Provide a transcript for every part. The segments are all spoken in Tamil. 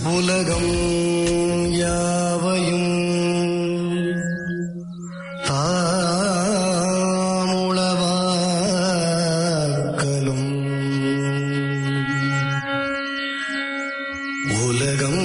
உலகம் யாவையும் தாமுளவாக்கலும் உலகம்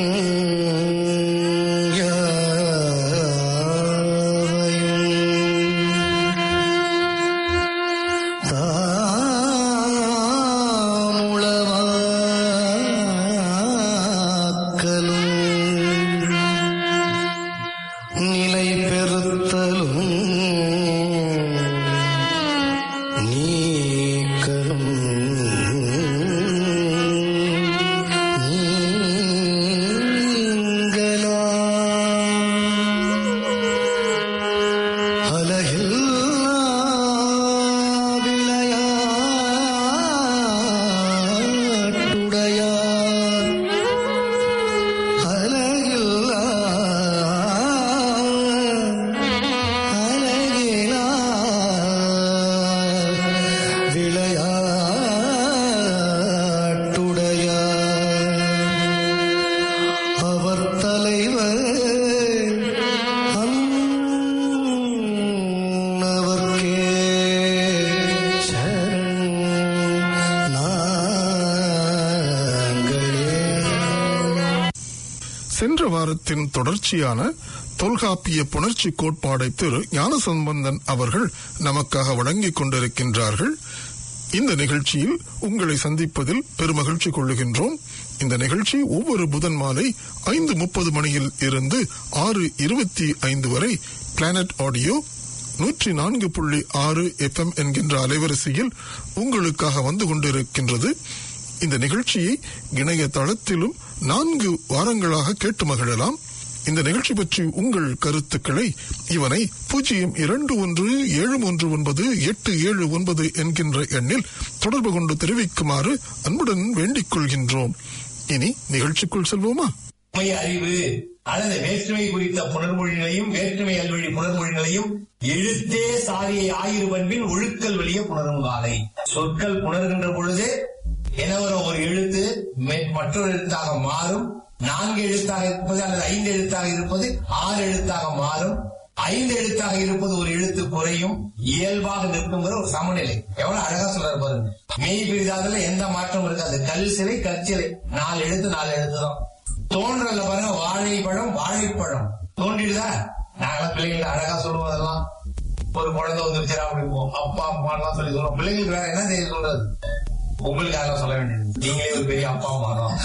சென்ற வாரத்தின் தொடர்ச்சியான தொல்காப்பிய புணர்ச்சி கோட்பாடை திரு ஞானசம்பந்தன் அவர்கள் நமக்காக வழங்கிக் கொண்டிருக்கின்றார்கள். இந்த நிகழ்ச்சியில் உங்களை சந்திப்பதில் பெருமகிழ்ச்சி கொள்ளுகின்றோம். இந்த நிகழ்ச்சி ஒவ்வொரு புதன் மாலை 5:30 மணியில் இருந்து 6:25 வரை பிளானட் ஆடியோ 104.6 FM என்கின்ற அலைவரிசையில் உங்களுக்காக வந்து கொண்டிருக்கின்றது. இந்த நிகழ்ச்சியை இணையதளத்திலும் 4 வாரங்களாக கேட்டு மகிழலாம். இந்த நிகழ்ச்சி பற்றி உங்கள் கருத்துக்களை இவனை 0217198779 என்கின்ற எண்ணில் தொடர்பு கொண்டு தெரிவிக்குமாறு அன்புடன் வேண்டிக் கொள்கின்றோம். இனி நிகழ்ச்சிக்குள் செல்வோமா? அறிவு அல்லது வேற்றுமை குறித்த புணர்மொழிகளையும் வேற்றுமை அல்வழி புணர்மொழிகளையும் எழுத்தே சாரியை ஆயிரு பண்பின் ஒழுக்கல் வழிய புணரும் காலை. சொற்கள் புணர்கின்ற பொழுது எனவரோ ஒரு எழுத்து மற்றொரு எழுத்தாக மாறும். 4 எழுத்தாக இருப்பது அல்லது 5 எழுத்தாக இருப்பது 6 எழுத்தாக மாறும். 5 எழுத்தாக இருப்பது ஒரு எழுத்து குறையும். இயல்பாக நிற்குங்கிற ஒரு சமநிலை. எவ்வளவு அழகா சொல்றாரு பாருங்க. மெய் பிரிதாதுல எந்த மாற்றம் இருக்காது. கல் சிலை கற்சிலை 4 எழுத்து 4 எழுத்து தான். தோன்றல பாருங்க, வாழைப்பழம் வாழைப்பழம் தோன்றிடுதா. நாங்களாம் பிள்ளைகள் அழகா சொல்லுவதெல்லாம் ஒரு குழந்தை வந்துருச்சா அப்படிம்போம். அப்பா அம்மா எல்லாம் சொல்லி சொல்லுவோம். பிள்ளைங்களுக்கு வேற என்ன செய்ய சொல்றது? உங்களுக்காக சொல்ல வேண்டியது, நீங்களே ஒரு பெரிய அப்பா அம்மா தான்.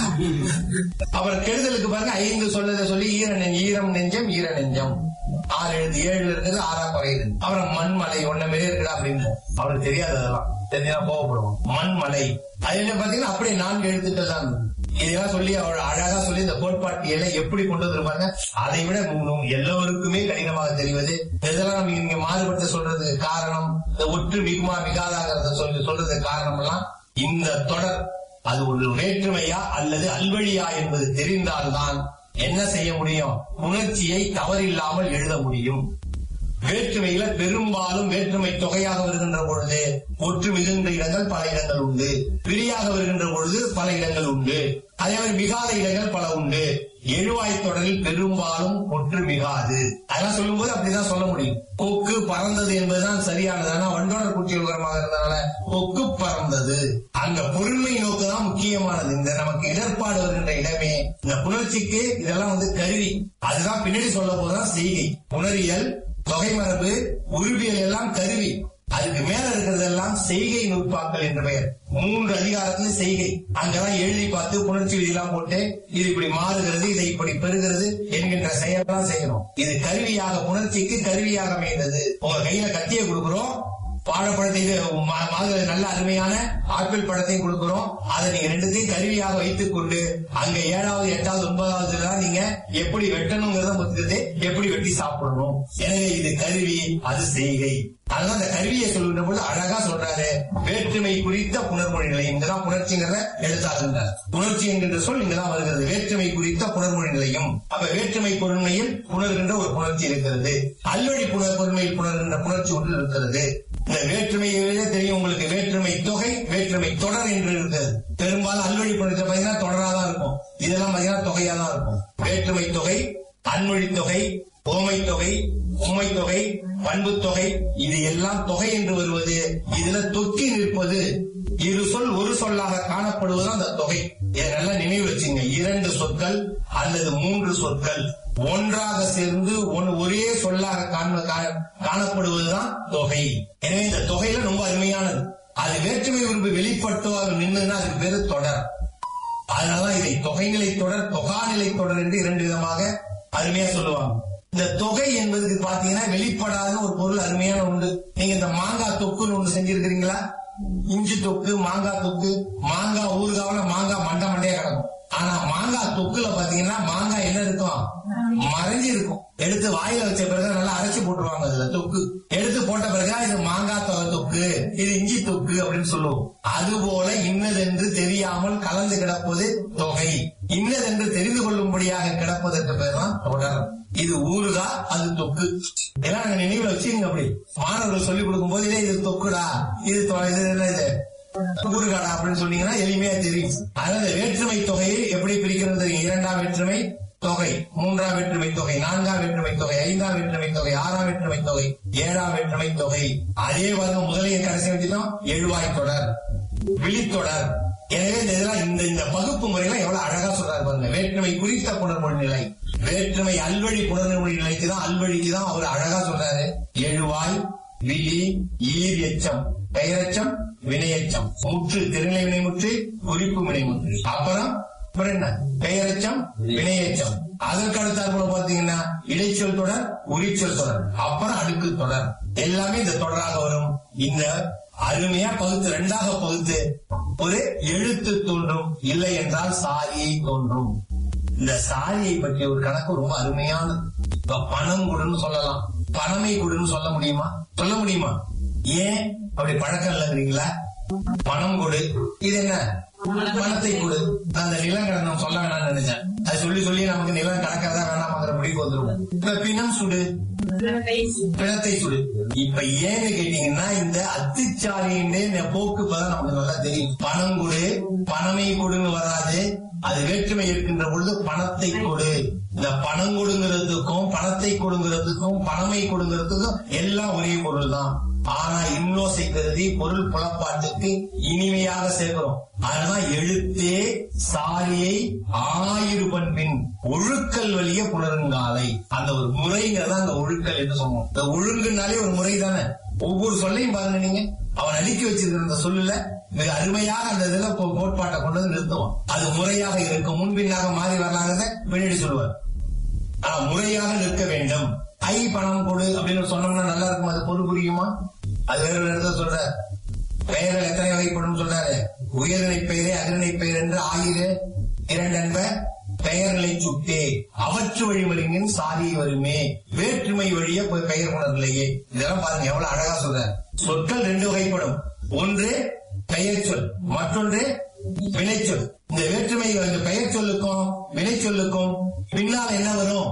அப்புறம் கெடுதலுக்கு பாருங்க 5 சொல்லதை சொல்லி ஈரம் நெஞ்சம் ஈர நெஞ்சம் 6 எழுத்து 7 இருக்குது 6 குறையுது. அப்புறம் மண்மலை ஒன்ன மாரி இருக்குடா அப்படின்னு அவருக்கு தெரியாது. அதெல்லாம் தெரிஞ்சா கோவப்படுவோம். மண்மலை அது என்ன பாத்தீங்கன்னா அப்படியே 4 எழுத்துக்கள் தான். இதெல்லாம் சொல்லி அவள் அழகா சொல்லி இந்த கோட்பாட்டியலை எப்படி கொண்டு வந்திருப்பாங்க. அதை விட எல்லோருக்குமே கடினமாக தெரிவது. இதெல்லாம் நம்ம இங்க மாறுபட்டு சொல்றதுக்கு காரணம், இந்த ஒற்று மிகுமா மிகாதாங்கிறத சொல்றதுக்கு காரணம் எல்லாம் இந்த தொடர் அது ஒரு வேற்றுமையா அல்லது அல்வழியா என்பது தெரிந்தால்தான் என்ன செய்ய முடியும்? உணர்ச்சியை தவறில்லாமல் எழுத முடியும். வேற்றுமையில பெரும்பாலும் வேற்றுமை தொகையாக வருகின்ற பொழுது ஒற்று மிகுந்த இடங்கள் பல இடங்கள் உண்டு. பிரியாக வருகின்ற பொழுது பல இடங்கள் உண்டு. அதே மாதிரி மிகாத இடங்கள் பல உண்டு. எழுவாய் தொடரில் பெரும்பாலும் ஒற்று மிகாது. அதெல்லாம் சொல்லும் போது அப்படிதான் சொல்ல முடியும். கொக்கு பறந்தது என்பதுதான் சரியானது. ஆனா வண்டோடர் குற்றியுலகமாக இருந்தனால கொக்கு பறந்தது. அந்த பொருண்மை நோக்குதான் முக்கியமானது. இந்த நமக்கு இடர்பாடு வருகின்ற இடமே இந்த புணர்ச்சிக்கு இதெல்லாம் கருவி. அதுதான் பின்னாடி சொல்ல போதுதான் செய்கை. புணரியல், தொகை மரபு, உருவியல் எல்லாம் கருவி. அதுக்கு மேல இருக்கிறதெல்லாம் செய்கை நுட்பாக்கள் என்று பெயர். 3 அதிகாரத்துல செய்கை. அங்கதான் எழுதி பார்த்து புணர்ச்சி விதியெல்லாம் போட்டு இது இப்படி மாறுகிறது, இதை இப்படி பெறுகிறது என்கின்ற செயலாம் செய்யணும். இது கருவியாக, புணர்ச்சிக்கு கருவியாக அமைந்தது. உங்க கையில கத்தியை கொடுக்கிறோம், வாழைப்பழத்தை நல்ல அருமையான ஆப்பிள் பழத்தையும் கொடுக்கிறோம். அதை நீங்க 2த்தையும் கருவியாக வைத்துக் கொண்டு அங்க 7வது 8வது 9வது நீங்க எப்படி வெட்டணுங்கிறத பொறுத்தது, எப்படி வெட்டி சாப்பிடணும். எனவே இது கருவி, அது செய்கை. அதனால அந்த கருவியை சொல்லுகின்ற போது அழகா சொல்றாரு. வேற்றுமை குறித்த புணர்மொழிகளை இங்கதான் புணர்ச்சிங்கிறத எடுத்தாருன்றார். புணர்ச்சி என்கின்ற சொல் இங்கதான் வருகிறது. வேற்றுமை குறித்த புணர்மொழி நிலையம். அப்ப வேற்றுமை பொருண்மையில் புணர்கின்ற ஒரு புணர்ச்சி இருக்கிறது. அல்வழி பொருண்மையில் புணர்கின்ற புணர்ச்சி ஒன்று இருக்கிறது. இந்த வேற்றுமையிலே தெரியும் உங்களுக்கு. வேற்றுமை தொகை, வேற்றுமை தொடர் என்று இருக்கிறது. பெரும்பாலும் அல்வழி புணர்ச்சி பார்த்தீங்கன்னா தொடராதான் இருக்கும். இதெல்லாம் பாத்தீங்கன்னா தொகையா தான் இருக்கும். வேற்றுமை தொகை, அன்மொழி தொகை, ஓமை தொகை, உம்மை தொகை, பண்பு தொகை, இது எல்லாம் தொகை என்று வருவது. இதுல தொக்கி நிற்பது இரு சொல் ஒரு சொல்லாக காணப்படுவதுதான் அந்த தொகை. இதை நல்லா நினைவு வச்சுங்க. 2 சொற்கள் அல்லது 3 சொற்கள் ஒன்றாக சேர்ந்து ஒரே சொல்லாக காணப்படுவதுதான் தொகை. எனவே இந்த தொகையில ரொம்ப அருமையானது. அது வேற்றுமை உறுப்பு வெளிப்படுத்துவாக நின்றுன்னா அதுக்கு பேரு தொடர். அதனாலதான் இதை தொகைநிலை தொடர், தொகாநிலை தொடர் என்று 2 விதமாக அருமையா சொல்லுவாங்க. இந்த தொகை என்பதுக்கு பாத்தீங்கன்னா வெளிப்படாத ஒரு பொருள் அருமையான உண்டு. நீங்க இந்த மாங்காய் தொக்குன்னு ஒண்ணு செஞ்சிருக்கிறீங்களா? இஞ்சி தொக்கு, மாங்காய் தொக்கு, மாங்காய் ஊறுகாவில மாங்காய் மண்டையா கிடக்கும். ஆனா மாங்காய் தொக்குல பாத்தீங்கன்னா மாங்காய் என்ன இருக்கும்? மறைஞ்சு இருக்கும். எடுத்து வாயில வச்ச பிறகு நல்லா அரைச்சு போட்டுருவாங்க. அதுல தொக்கு எடுத்து போட்ட பிறகு இது மாங்காய் தொக்கு, இது இஞ்சி தொக்கு அப்படின்னு சொல்லுவோம். அதுபோல இன்னதென்று தெரியாமல் கலந்து கிடப்பது தொகை. இன்னதென்று தெரிந்து கொள்ளும்படியாக கிடப்பதற்கு பேர் தான் தொடர். இது ஊறுகா, அது தொக்கு. எல்லாம் நாங்க நினைவுல வச்சுங்க. அப்படி மாணவர்கள் சொல்லிக் கொடுக்கும் போது இது தொக்குடா, இது ஊறுகாடா அப்படின்னு சொன்னீங்கன்னா எளிமையா தெரியும். அதனால வேற்றுமை தொகையை எப்படி பிரிக்கிறது? 2ஆம் வேற்றுமை தொகை, 3ஆம் வேற்றுமை தொகை, 4ஆம் வேற்றுமை தொகை, 5ஆம் வேற்றுமை தொகை, 6ஆம் வேற்றுமை தொகை, 7ஆம் வேற்றுமை தொகை. அதே பாருங்க, முதலையை கடைசி வச்சுட்டோம். எழுவாய் தொடர், விழித்தொடர். எனவே இந்த பகுப்பு முறையெல்லாம் எவ்வளவு அழகா சொல்றாரு பாருங்க. வேற்றுமை குறித்த புணர்மொழி நிலை, வேற்றுமை அல்வழி புணர்மொழி நிலைக்குதான், அல்வழிக்குதான் அவர் அழகா சொல்றாரு. எழுவாய், விழி, ஈர் எச்சம், பெயரெச்சம், வினையச்சம், முற்று திருநிலை வினை முற்று, குறிப்பு வினை முற்று. அப்புறம் என்ன? பெயரெச்சம், வினையச்சம். அதற்கு அடுத்தாற்போல பாத்தீங்கன்னா இடைச்சொல் தொடர், உரிச்சொல் தொடர், அப்புறம் அடுக்கு தொடர். எல்லாமே இந்த தொடராக வரும். இந்த அருமையா பகுத்து 2ஆக பகுத்து ஒரு எழுத்து தோன்றும், இல்லை என்றால் சாரியை தோன்றும். இந்த சாரியை பற்றிய ஒரு கணக்கு ரொம்ப அருமையானது. பணம் கொடுன்னு சொல்லலாம், பணமை கொடுன்னு சொல்ல முடியுமா? சொல்ல முடியுமா? ஏன் அப்படி பழக்கம் இல்லைங்கிறீங்களா? பணம் கொடு, இது என்ன? பணத்தை கொடு. அந்த நிலம் கணக்கு சொல்ல வேணாம்னு நினைச்சேன். அது சொல்லி சொல்லி நமக்கு நிலம் கணக்காதான் வேணாம்ங்கிற முடிவுக்கு வந்துருவோம். இப்ப பிணம் சுடு, பிணத்தை சுடு. இப்ப ஏன்னு கேட்டீங்கன்னா இந்த அத்துச்சாரியின்றே போக்கு இப்பதான் நமக்கு நல்லா தெரியும். பணம் கொடு, பணமை கொடுன்னு வராது. அது வேற்றுமை இருக்கின்ற பொழுது பணத்தை கொடு. இந்த பணம் கொடுங்கிறதுக்கும் பணத்தை கொடுங்கிறதுக்கும் பணமை கொடுங்கிறதுக்கும் எல்லாம் ஒரே பொருள் தான். ஆனா இன்னோசை கருதி பொருள் புலப்பாட்டுக்கு இனிமையாக சேர்க்கிறோம். அதனால எழுத்தே சாரியை 1000 பண்பின் ஒழுக்கல் வழிய புணருங்காலை. அந்த ஒரு முறைங்கிறத அந்த ஒழுக்கல் என்று சொல்லுவோம். இந்த ஒழுங்குனாலே ஒரு முறை தானே. ஒவ்வொரு சொல்லையும் பாருங்க, நீங்க அவன் அடுக்கி வச்சிருக்கிற அந்த சொல்லுல மிக அருமையாக அந்த இதுல கோட்பாட்டை கொண்டு வந்து நிறுத்துவான். அது முறையாக இருக்கும். முன்பின்னாக மாறி வரலாங்கிறத பின்னாடி சொல்லுவார். ஆனா முறையாக நிற்க வேண்டும். ஐ பணம் கொடு அப்படின்னு சொன்னோம்னா நல்லா இருக்கும். அது பொருள் புரியுமா? அது வேற ஒரு இடத்துல சொல்ற. பெயர்கள் எத்தனை வகைப்படும் சொல்றாரு. உயர்நிலை பெயரே அகநிலை பெயர் என்று 1002 என்ப பெயர்களை சுட்டே அவற்று வழிமறிங்கின் சாரி வருமே. வேற்றுமை வழிய பெயர் உணர்நிலையே. இதெல்லாம் பாருங்க எவ்வளவு அழகா சொல்ற. சொற்கள் 2 வகைப்படும். ஒன்று பெயர் சொல், மற்றொன்று வினைச்சொல். இந்த வேற்றுமை இந்த பெயர் சொல்லுக்கும் வினை சொல்லுக்கும் பின்னால் என்ன வரும்?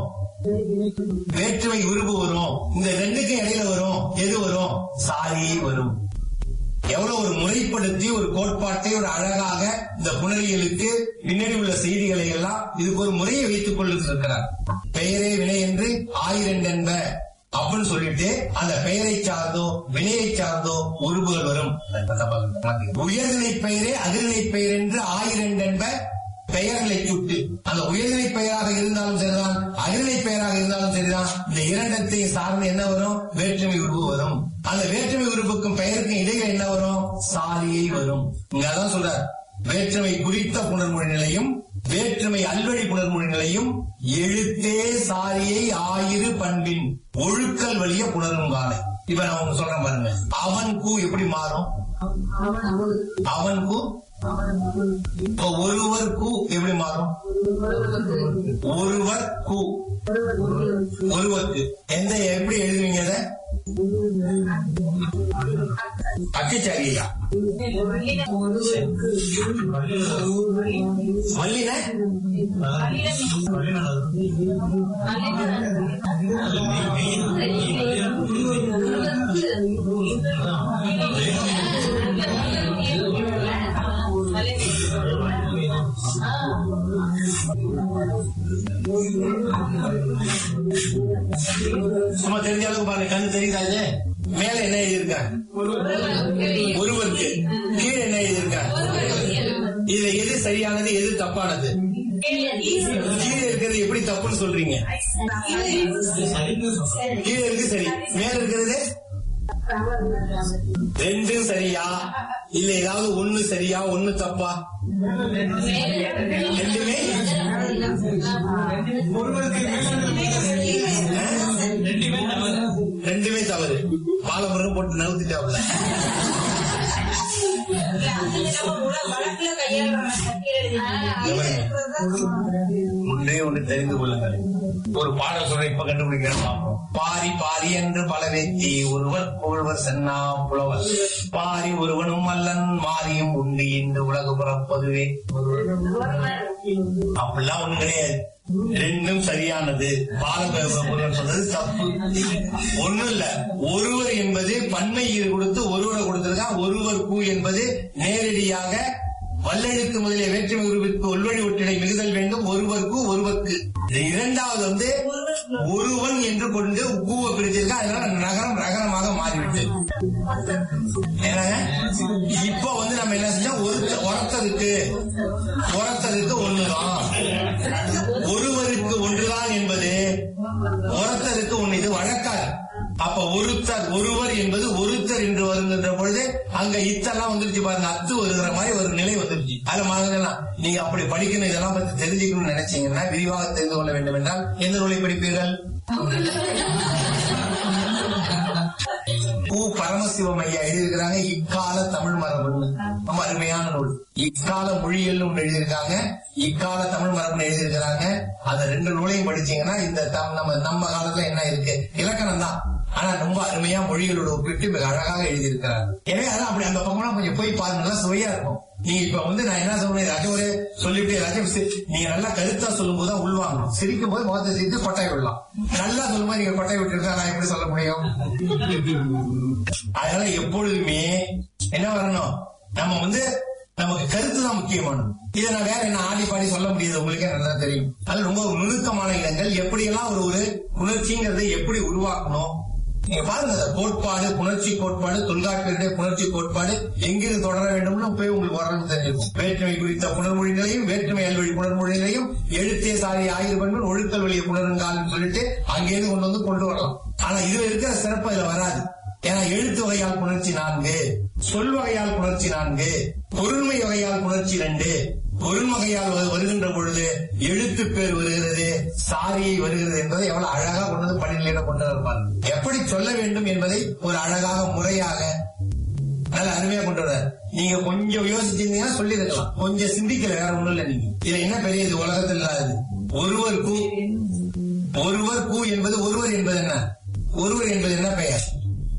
வேற்றுமை உருவு வரும். இந்த 2க்கும் இடையில வரும். எது வரும்? சாரியை வரும். எவ்வளவு ஒரு முறைப்படுத்தி ஒரு கோட்பாட்டை ஒரு அழகாக இந்த புணரியலுக்கு பின்னாடி உள்ள செய்திகளை எல்லாம் இதுக்கு ஒரு முறையை வைத்துக் கொண்டிருக்கிறார். பெயரே வினை என்று 1002 என்ப அப்படின்னு சொல்லிட்டு அந்த பெயரை சார்ந்தோ வினையை சார்ந்தோ உருவுகள் வரும். உயர்நிலை பெயரே அகிர்நிலை பெயர் என்று 1002 என்ப பெயர்களை சுட்டு. அந்த உயர்நிலை பெயராக இருந்தாலும் சரிதான், அகிர்நிலை பெயராக இருந்தாலும் சரிதான், இந்த 2 சார்ந்து என்ன வரும்? வேற்றுமை உருவு வரும். அந்த வேற்றுமை உருவுக்கும் பெயருக்கும் இடையில என்ன வரும்? சாரியை வரும். இங்க அதான் சொல்றார். வேற்றுமை குறித்த புணர்மொழி நிலையும் வேற்றுமை அல்வழி புணர்மொழி நிலையும் எழுத்தே சாரியை 1000 பண்பின் ஒழுக்கல் வழிய புணரும் காலை. இப்ப நான் உங்களுக்கு சொல்றேன் பாருங்க. அவன் கூ எப்படி மாறும்? அவன் கூ. ஒருவர் கூ எப்படி மாறும்? ஒருவர் கூ. ஒருவருக்கு எந்த எப்படி எழுதுவீங்க? அதை அச்சுச்சாரியா வல்லின சும்மா தெரிஞ்ச அளவுக்கு பாருங்க, கண்ணு தெரியுதாங்க. மேல என்ன எழுதியிருக்காங்க? ஒருவருக்கு. கீழே என்ன எழுதியிருக்காங்க? இதுல எது சரியானது, எது தப்பானது? கீழே இருக்கிறது எப்படி தப்புன்னு சொல்றீங்க? கீழே இருக்கு சரி, மேல இருக்கிறது ரெண்டும் சரியா இல்ல ஏதாவது ஒண்ணு சரியா ஒண்ணு தப்பா? ரெண்டுமே ரெண்டுமே தவறு. பாலமுருகன் போட்டு நவுத்திட்டாப்ல. ஒன்றே ஒன்று தெரிந்து கொள்ளுங்கள். ஒரு பாடல் சொல்ற இப்ப கண்டுபிடிக்கிறேன். பாரி பாரி என்று பல வெற்றி ஒருவர் புகழ்வர் சென்னா புலவர். பாரி ஒருவனும் அல்லன் மாறியும் உண்டு என்று உலகு பிறப்பதுவே. அப்படிலாம் ஒண்ணு கிடையாது, ரெண்டும் சரியானது. பாலமுருகன் சொன்னது தப்பு. ஒண்ணும் இல்ல, ஒருவர் என்பது பன்மை ஈடு கொடுத்து ஒருவரை கொடுத்திருக்கான். ஒருவர் கூ என்பது நேரடியாக வல்லெழுத்து முதலிய வேற்றுமை உருவிற்கு உள்வழி ஒற்றிடை மிகுதல் வேண்டும். ஒருவருக்கு ஒருவருக்கு. இரண்டாவது வந்து ஒருவன் என்று கொண்டு கூவை பிடிச்சிருக்கா, அதனால நகரம் ரகரமாக மாறிவிட்டு. இப்ப வந்து நம்ம என்ன செஞ்சோம், ஒருத்தருக்கு ஒண்ணுதான், ஒருவருக்கு ஒன்றுதான் என்பது ஒருத்தருக்கு ஒண்ணு. இது வழக்காது. அப்ப ஒருவர் என்பது ஒருத்தர் என்று வருகின்ற பொழுது அங்க இத்தெல்லாம் வந்துருச்சு பாருங்க, அத்து வருகிற மாதிரி ஒரு நிலை வந்துருச்சு. அதுல மாதிரி நீங்க அப்படி படிக்கணும், இதெல்லாம் பத்தி தெரிஞ்சுக்கணும்னு நினைச்சீங்கன்னா, விரிவாக தெரிந்து கொள்ள வேண்டும் என்றால் எந்த நூலை படிப்பீர்கள்? பூ பரமசிவம் ஐயா எழுதியிருக்கிறாங்க இக்கால தமிழ் மரபுன்னு. ரொம்ப அருமையான நூல். இக்கால மொழியல் ஒன்று எழுதியிருக்காங்க, இக்கால தமிழ் மரபுன்னு எழுதியிருக்கிறாங்க. அந்த ரெண்டு நூலையும் படிச்சீங்கன்னா இந்த நம்ம காலத்துல என்ன இருக்கு, இலக்கணம் தான், ஆனா ரொம்ப அருமையா மொழிகளோட ஒப்பிட்டு மிக அழகாக எழுதியிருக்கிறாங்க. எனவே அதான் அப்படி அந்த பக்கம் கொஞ்சம் போய் பாருங்க, நல்லா சுவையா இருக்கும். நீங்க இப்ப வந்து நான் என்ன சொல்றேன், ஏதாச்சும் ஒரு சொல்லிட்டு ஏதாச்சும் நீங்க நல்லா கருத்தா சொல்லும் போதுதான் உள்வாங்கணும். சிரிக்கும் போது முகத்தை சிரித்து கொட்டாய் விடலாம். நல்லா சொல்லும் போது நீங்க கொட்டாய் விட்டுருக்கா, நான் எப்படி சொல்ல முடியும்? அதனால எப்பொழுதுமே என்ன வரணும், நம்ம வந்து நமக்கு கருத்து தான் முக்கியமானது. இதை நான் வேற என்ன ஆடி பாடி சொல்ல முடியாது, உங்களுக்கே நல்லா தெரியும். அது ரொம்ப நுணுக்கமான இடங்கள். எப்படியெல்லாம் ஒரு புணர்ச்சிங்கிறதை எப்படி உருவாக்கணும் நீங்க பாருங்க. கோட்பாடு, புணர்ச்சி கோட்பாடு, தொல்காப்பியருடைய புணர்ச்சி கோட்பாடு எங்கிருந்து தொடர வேண்டும்னு போய் உங்களுக்கு வர்றது தெரிஞ்சிருக்கும். வேற்றுமை குறித்த புணர்மொழிகளையும் வேற்றுமை அல்வழி புணர்மொழிகளையும் எழுத்தே சாரி ஆயிரம் பண்பு ஒழுக்கல் வழியை புணருங்கால்னு சொல்லிட்டு அங்கேயிருந்து கொண்டு வரலாம். ஆனா இதுல இருக்கிற சிறப்பு இதுல வராது. ஏன்னா எழுத்து வகையால் புணர்ச்சி 4, சொல் வகையால் புணர்ச்சி 4, பொருண்மை வகையால் புணர்ச்சி 2, பொருண்வகையால் வருகின்ற பொழுது எழுத்து பேர் வருகிறது, சாரியை வருகிறது என்பதை எவ்வளவு அழகாக கொண்டு வந்து பணிநிலையில கொண்டு வருவார். எப்படி சொல்ல வேண்டும் என்பதை ஒரு அழகாக முறையாக நல்ல அருமையா கொண்டு வர. நீங்க கொஞ்சம் யோசிச்சிருந்தீங்கன்னா சொல்லிருக்கலாம், கொஞ்சம் சிந்திக்கல, வேற ஒண்ணும் இல்ல. நீங்க இதுல என்ன பெரிய இது உலகத்தில் இல்லாதது. ஒருவர் கூ என்பது ஒருவர் என்பது என்ன? ஒருவர் என்பது என்ன பெயர்?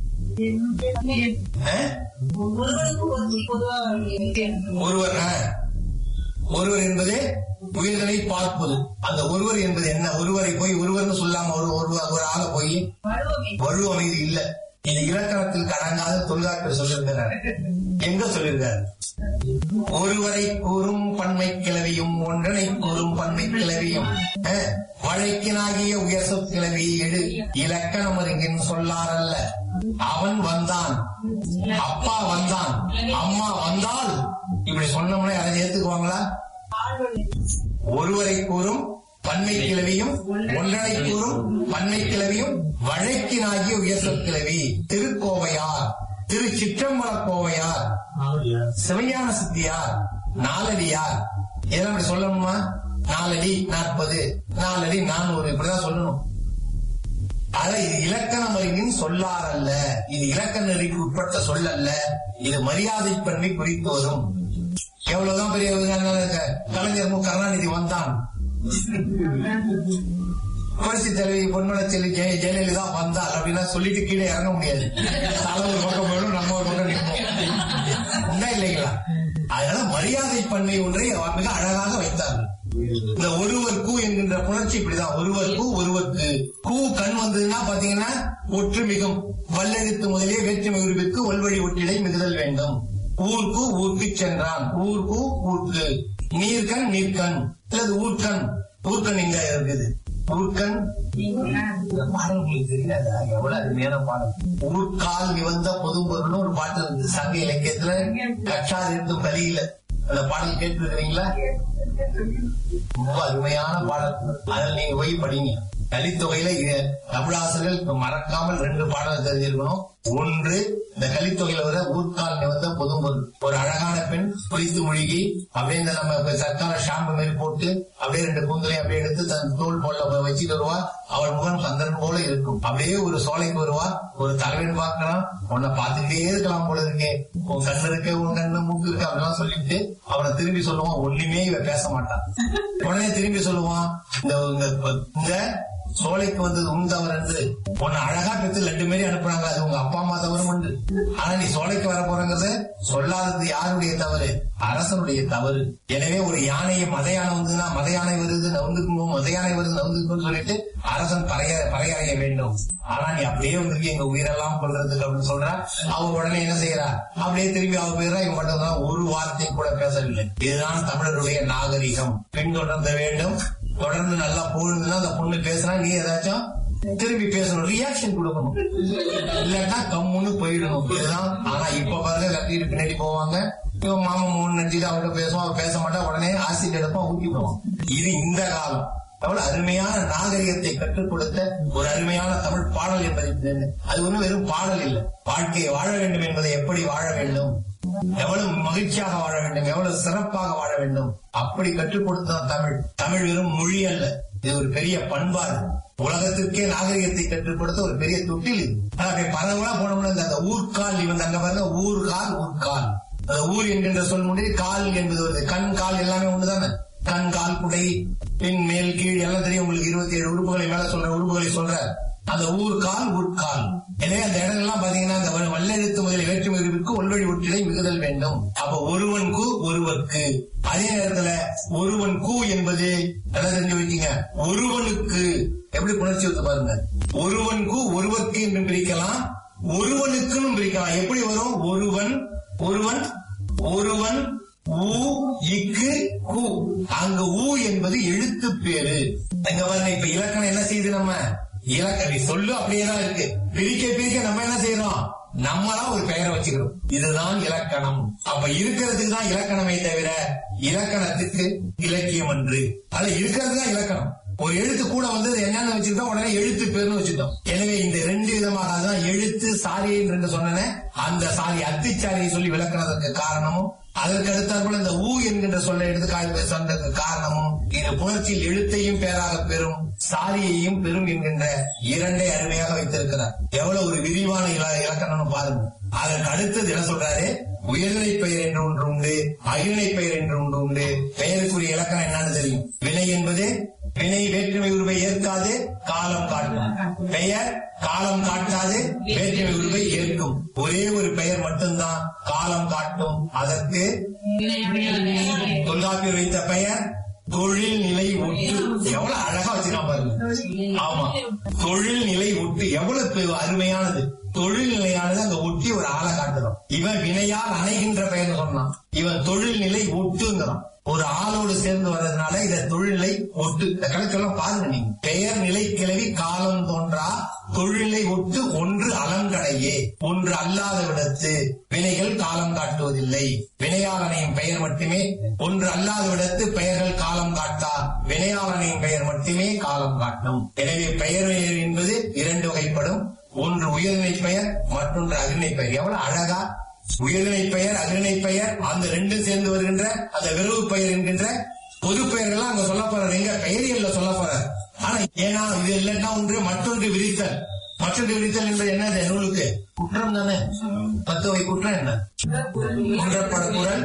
ஒருவர் என்பது உயிர்களை பார்ப்பது. அந்த ஒருவர் என்பது என்ன? ஒருவரை போய் ஒருவர்னு சொல்லாம ஒரு ஆளை போய் வலுவமைதி இல்ல. இது இலக்கணத்தில் கடங்காத தொல்காப்பியர் சொல்லியிருக்கிறார். எங்க சொல்லியிருக்காரு? ஒருவரை கூறும் பன்மை கிளவியும் ஒன்றனை கூறும் பன்மை கிளவியும் வழக்கினாகிய உயர்சொ கிளவி எடு இலக்கணம் அறிஞன் சொல்லாரல்ல. அவன் வந்தான், அப்பா வந்தான், அம்மா வந்தால் இப்படி சொன்னோம்னா அதை ஏத்துக்குவாங்களா? ஒருவரை கூறும் பன்மை கிளவியும் ஒன்றனை கூறும் பன்மை கிளவியும் வழக்கினாகிய உயர்சொ கிளவி. திருக்கோவையார், திரு சிற்றம்பல கோவையார், சிவஞான சித்தியார், நாலடியார், இதெல்லாம் அப்படி சொல்லணுமா? 4 அடி 40, 4 அடி 400 இப்படிதான் சொல்லணும். அதான் இது இலக்கணம் அறிஞன் சொல்லார் அல்ல, இது இலக்கண நெறிக்கு உட்பட்ட சொல் அல்ல, இது மரியாதை பன்மை குறித்து வரும். எவ்வளவுதான் பெரிய கலைஞர் மு கருணாநிதி வந்தான், புரட்சி தலைவி பொன்மலை செல்வி ஜெயலலிதா வந்தால் அப்படின்னா சொல்லிட்டு கீழே இறங்க முடியாது. தலைவர் பக்கம் போயிடும், நம்ம ஒரு பக்கம் நிற்போம் இல்லைங்களா? அதனால மரியாதை பன்மை ஒன்றை மிக அழகாக வைத்தார்கள். இந்த ஒருவர் கூ என்கின்ற புணர்ச்சி இப்படிதான். ஒருவர் கூ ஒருவருக்கு. கூ கண் வந்ததுன்னா பாத்தீங்கன்னா ஒற்றுமிகும் வல்லெழுத்து முதலே வேற்றுமை உருவிற்கு ஒல்வழி ஒற்றிடை மிகுதல் வேண்டும். ஊருக்கு ஊருக்கு சென்றான், ஊருக்கு ஊருக்கு. நீர்கண் நீர்கண் அல்லது ஊர்கண். ஊர்கண் இங்க இருக்குது. ஊர்கண் பாடல் உங்களுக்கு தெரியாதா? எவ்வளவு அருமையான பாடல். ஊர்கால் நிவந்த பொதும்பொருள்னு ஒரு பாட்டு இருக்கு சங்க இலக்கியத்துல. கற்றார் இருந்தும் கலியில அந்த பாடல் கேட்டுருக்கீங்களா? ரொம்ப அருமையான பாடல். அதில் நீங்க போய் படிங்க. கலித்தொகையில தமிழாசிரியர்கள் மறக்காமல் 2 பாடல் தெரிஞ்சிருக்கணும். ஒன்று, இந்த கலித்தொகையில வர ஊர்கால் நிவந்த பொதும்பொருள். ஒரு அழகான பெண் குறித்து மூழ்கி அப்படியே இந்த நம்ம சர்க்கார ஷாம்பு மாரி போட்டு அப்படியே 2 கூந்தலையும் அப்படியே எடுத்து தன் தோல் போல வச்சுட்டு வருவா. அவள் முகம் சந்திரன் போல இருக்கும். அப்படியே ஒரு சோலைக்கு வருவா. ஒரு தலைவன் பார்க்கலாம், உன்னை பார்த்துட்டே இருக்கலாம் போல இருக்கே, உன் கண்ணு இருக்கு, உன் கண்ணு மூக்கு இருக்கு அப்படிலாம் சொல்லிட்டு அவனை திரும்பி சொல்லுவான். ஒண்ணுமே இவ பேச மாட்டான். உடனே திரும்பி சொல்லுவான், இந்த சோலைக்கு வந்தது உன் தவறு என்று. உன்னை அழகா பெற்று 2 மாரி அனுப்புறாங்க, அது உங்க அப்பா அம்மா தவறு உண்டு. ஆனா நீ சோலைக்கு வர போறங்கிறது சொல்லாதது யாருடைய தவறு? அரசனுடைய தவறு. எனவே ஒரு யானையை மத யானை வந்ததுன்னா மத யானை வருது நவுந்துக்கும், மத யானை வருது நவுந்துக்கும் சொல்லிட்டு அரசன் பறையறைய வேண்டும். ஆனா நீ அப்படியே வந்திருக்க எங்க உயிரெல்லாம் கொள்றதுக்கு அப்படின்னு சொல்றா. அவ உடனே என்ன செய்யறா? அப்படியே திரும்பி அவ போயிடறா. இவன் மட்டும்தான் ஒரு வார்த்தை கூட பேசவில்லை. இதுதான் தமிழருடைய நாகரிகம். பின்தொடர்ந்த வேண்டும். தொடர்ந்து நல்லா போகுதுன்னா அந்த பொண்ணு பேசுறா, நீ ஏதாச்சும் திரும்பி பேசணும், ரியாக்ஷன் கொடுக்கணும், இல்லாட்டா கம்முன்னு போயிடணும். இதுதான். ஆனா இப்ப பாருங்க, கட்டிட்டு பின்னாடி போவாங்க. இவன் மாமா மூணு நினைச்சிட்டு அவர்கிட்ட பேசுவான், அவர் பேச மாட்டா, உடனே ஆசிட் எடுப்பான், ஊட்டி போவான். இது இந்த காலம். அவ்வளவு அருமையான நாகரிகத்தை கற்றுக் கொடுத்த ஒரு அருமையான தமிழ் பாடல் என்பது. அது ஒன்றும் வெறும் பாடல் இல்லை. வாழ்க்கையை வாழ வேண்டும் என்பதை எப்படி வாழ வேண்டும், எவ்வளவு மகிழ்ச்சியாக வாழ வேண்டும், எவ்வளவு சிறப்பாக வாழ வேண்டும், அப்படி கற்றுக் கொடுத்தான் தமிழ். தமிழ் வெறும் மொழி அல்ல, இது ஒரு பெரிய பண்பாடு. உலகத்திற்கே நாகரிகத்தை கற்றுக் கொடுத்த ஒரு பெரிய தொட்டில் இது. பரவலா போனோம்னா அந்த ஊர்கால், இவன் அங்க பாருங்க, ஊர்கால் ஊர்கால். ஊர் என்கின்ற சொல் முடிவு, கால் என்பது வருது. கண் கால் எல்லாமே ஒண்ணுதானே. கண் கால் குடை பின் மேல் கீழ் எல்லாம் தெரியும் உங்களுக்கு. 27 உறுப்புகளை மேல சொல்ற உறுப்புகளை சொல்ற அந்த ஊர்கால் ஊர்கால். எனவே அந்த இடங்கள்லாம் பாத்தீங்கன்னா அந்த வல்லெழுத்து முதலில் வேற்றுமை உறுப்புக்கு ஒல்வழி ஒற்றிடை மிகுதல் வேண்டும். அப்ப ஒருவன் கு ஒருவர்க்கு. அதே நேரத்துல ஒருவன் கு என்பது எல்லாம் தெரிஞ்சு வைக்கீங்க, ஒருவனுக்கு. எப்படி புணர்ச்சி வந்து பாருங்க. ஒருவன் கு ஒருவர்க்கு என்று பிரிக்கலாம், ஒருவனுக்குன்னு பிரிக்கலாம். எப்படி வரும்? ஒருவன் ஒருவன் ஒருவன் ஊ இக்கு கு. அங்க ஊ என்பது எழுத்து பேரு. அங்க பாருங்க, இப்ப இலக்கணம் என்ன செய்யுது? நம்ம இலக்கணி சொல்லு அப்படியேதான் இருக்கு. பிரிக்க பிரிக்க நம்ம என்ன செய்யறோம்? நம்மளா ஒரு பெயரை வச்சுக்கிறோம். இதுதான் இலக்கணம். அப்ப இருக்கிறதுக்கு தான் இலக்கணமே தவிர இலக்கணத்துக்கு இலக்கியம் அன்று. அது இருக்கிறது தான் இலக்கணம். ஒரு எழுத்து கூட வந்து என்னன்னு வச்சுக்கிட்டோம், உடனே எழுத்து பேர்னு வச்சுட்டோம். எனவே இந்த 2 விதமாக தான் எழுத்து சாரியை என்று சொன்ன அந்த சாரி அத்திச்சாரியை சொல்லி விளக்குறதுக்கு காரணமும், அதற்கு அடுத்தாற்போல இந்த ஊ என்கின்ற சொல்ல எடுத்து சொன்னதுக்கு காரணமும், இது புணர்ச்சியில் எழுத்தையும் பேராக பெறும், சாரியையும் பெறும் என்கின்ற 2ஐ அருமையாக வைத்திருக்கிறார். எவ்வளவு ஒரு விரிவான இலக்கணம் பாருங்க. அதற்கு அடுத்தது என்ன சொல்றாரு? உயர்நிலை பெயர் என்று ஒன்று உண்டு, அகிழ்நிலை பெயர் என்று ஒன்று உண்டு. பெயருக்குரிய இலக்கணம் என்னன்னு தெரியும். வினை என்பது வினை வேற்றுமை உருவை ஏற்காது, காலம் காட்டும். பெயர் காலம் காட்டாது, வேற்றுமை உருவை ஏற்கும். ஒரே ஒரு பெயர் மட்டும்தான் காலம் காட்டும். அதற்கு தொல்காப்பியர் வைத்த பெயர் தொழில் நிலை ஒட்டு. எவ்வளவு அழகா வச்சிருக்கான் பாருங்க. ஆமா, தொழில் நிலை ஒட்டு எவ்வளவு அருமையானது. தொழில் நிலையானது அங்க ஒட்டி ஒரு ஆளை காட்டுறோம். இவன் வினையால் அணைகின்ற பெயர் சொன்னான், இவன் தொழில் நிலை ஒட்டுங்கிறான். ஒரு ஆளோடு சேர்ந்து வர்றதுனால இத தொழிலை ஒட்டு. இந்த கணக்கெல்லாம் பாருங்க நீங்க. பெயர் நிலை கிளவி காலம் தோன்றா, தொழிலை ஒட்டு ஒன்று அலங்கடையே, ஒன்று அல்லாத விடத்து வினைகள் காலம் காட்டுவதில்லை. வினையாளனையும் பெயர் மட்டுமே, ஒன்று அல்லாத விடத்து பெயர்கள் காலம் காட்டா, வினையாளனையும் பெயர் மட்டுமே காலம் காட்டும். எனவே பெயர் என்பது 2 வகைப்படும். ஒன்று உயர்நிலை பெயர், மற்றொன்று அகிழ்நிலை பெயர். எவ்வளவு அழகா உயர்நிலை பெயர் அகிழ்நிலை பெயர் அந்த 2 சேர்ந்து வருகின்ற அந்த விரவு பெயர் என்கின்ற பொது பெயர்கள்லாம் அங்க சொல்ல போறாரு. எங்க பெயரியல்ல சொல்ல போறாரு. ஆனா ஏன்னா இது இல்லைன்னா ஒன்று மற்றொன்று விரித்தல். மற்றொன்று விரித்தல் என்பது என்ன? நூலுக்கு குற்றம் தானே. 10 வகை குற்றம் என்ன? குன்றப்படக்குறல்,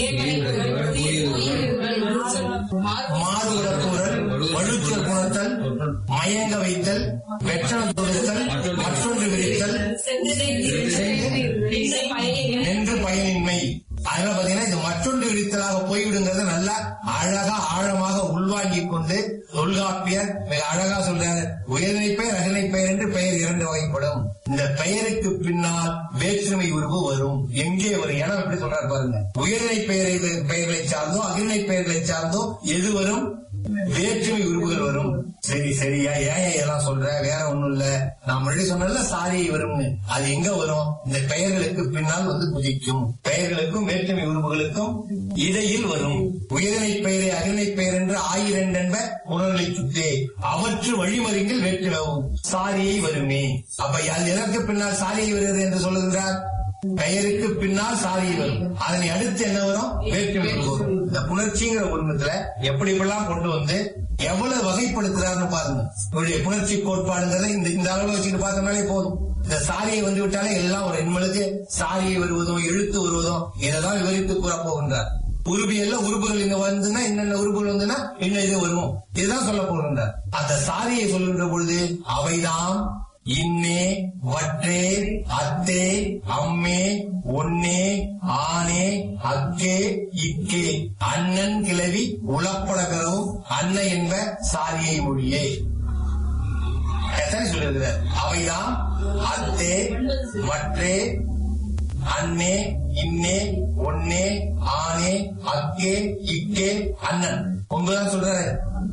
மாறுபடக்குறல், வழுச்சல் குணத்தல், மயங்க வைத்தல், வெற்றணம் தொடுத்தல், மற்றொன்று விரித்தல், நின்று பயனின்மை. அதனால பாத்தீங்கன்னா இது மற்றொன்று இடித்தலாக போய்விடுங்கிறது நல்லா அழகா ஆழமாக உள்வாங்கிக் கொண்டு தொல்காப்பியர் மிக அழகா சொல்றாரு. உயர்நிலை பெயர் அகநிலை பெயர் என்று பெயர் 2 வகைப்படும். இந்த பெயருக்கு பின்னால் வேற்றுமை உருவு வரும். எங்கே ஒரு இடம் எப்படி சொல்றாரு பாருங்க. உயர்நிலை பெயர்களை சார்ந்தோ அகநிலை பெயர்களை சார்ந்தோ எது வரும்? வேற்றுமை உருவுகள் வரும். சரி சரியா ஏன் இதெல்லாம் சொல்ற? வேற ஒண்ணும் இல்ல, நான் முன்னாடி சொன்னதுல சாரியை வரும்னு. அது எங்க வரும்? இந்த பெயர்களுக்கு பின்னால் வந்து குதிக்கும். பெயர்களுக்கும் வேற்றுமை உருவுகளுக்கும் இடையில் வரும். உயர்நிலை பெயரை அகநிலை பெயர் என்று 1000 என்ப உணர்நிலை சுத்தே அவற்று வழிமறிங்கள் வேற்றுமை சாரியை வருமே. அப்ப அது எதற்கு பின்னால் சாரியை வருகிறது என்று சொல்லுகின்றார்? பெயருக்கு பின்னால் சாரியை வரும். அதனை அடுத்து என்ன வரும்? வேற்றுமை வரும். இந்த புணர்ச்சிங்கிற உருவத்துல எப்படி இப்பெல்லாம் கொண்டு வந்து எவ்வளவு வகைப்படுத்துறாருன்னு பாருங்க. இவருடைய புணர்ச்சி கோட்பாடுங்கிறத இந்த அளவு வச்சுட்டு பார்த்தோம்னாலே போதும். இந்த சாரியை வந்து விட்டாலே எல்லாம் ஒரு எண்மலுக்கு சாரியை வருவதும் எழுத்து வருவதும் இதைதான் விவரித்து கூற போகின்றார். உருபியல்ல உறுப்புகள் இங்க வந்துன்னா என்னென்ன உறுப்புகள் வந்துன்னா என்ன இது வருவோம், இதுதான் சொல்ல போகின்றார். அந்த சாரியை சொல்கின்ற பொழுது அவைதான் இன்னே வற்றே அத்தே அம்மே ஒன்னே ஆனே அக்கே இக்கே அண்ணன் கிளவி உளப்படகரவும் அன்னை என்ப சாரியை மொழியே. எத்தனை சொல்லிருக்கிறார்? அவைதான் அத்தே வற்றே அன்னே இன்னே ஒன்னே ஆனே அக்கே இக்கே அண்ணன் 9 தான் சொல்றாரு.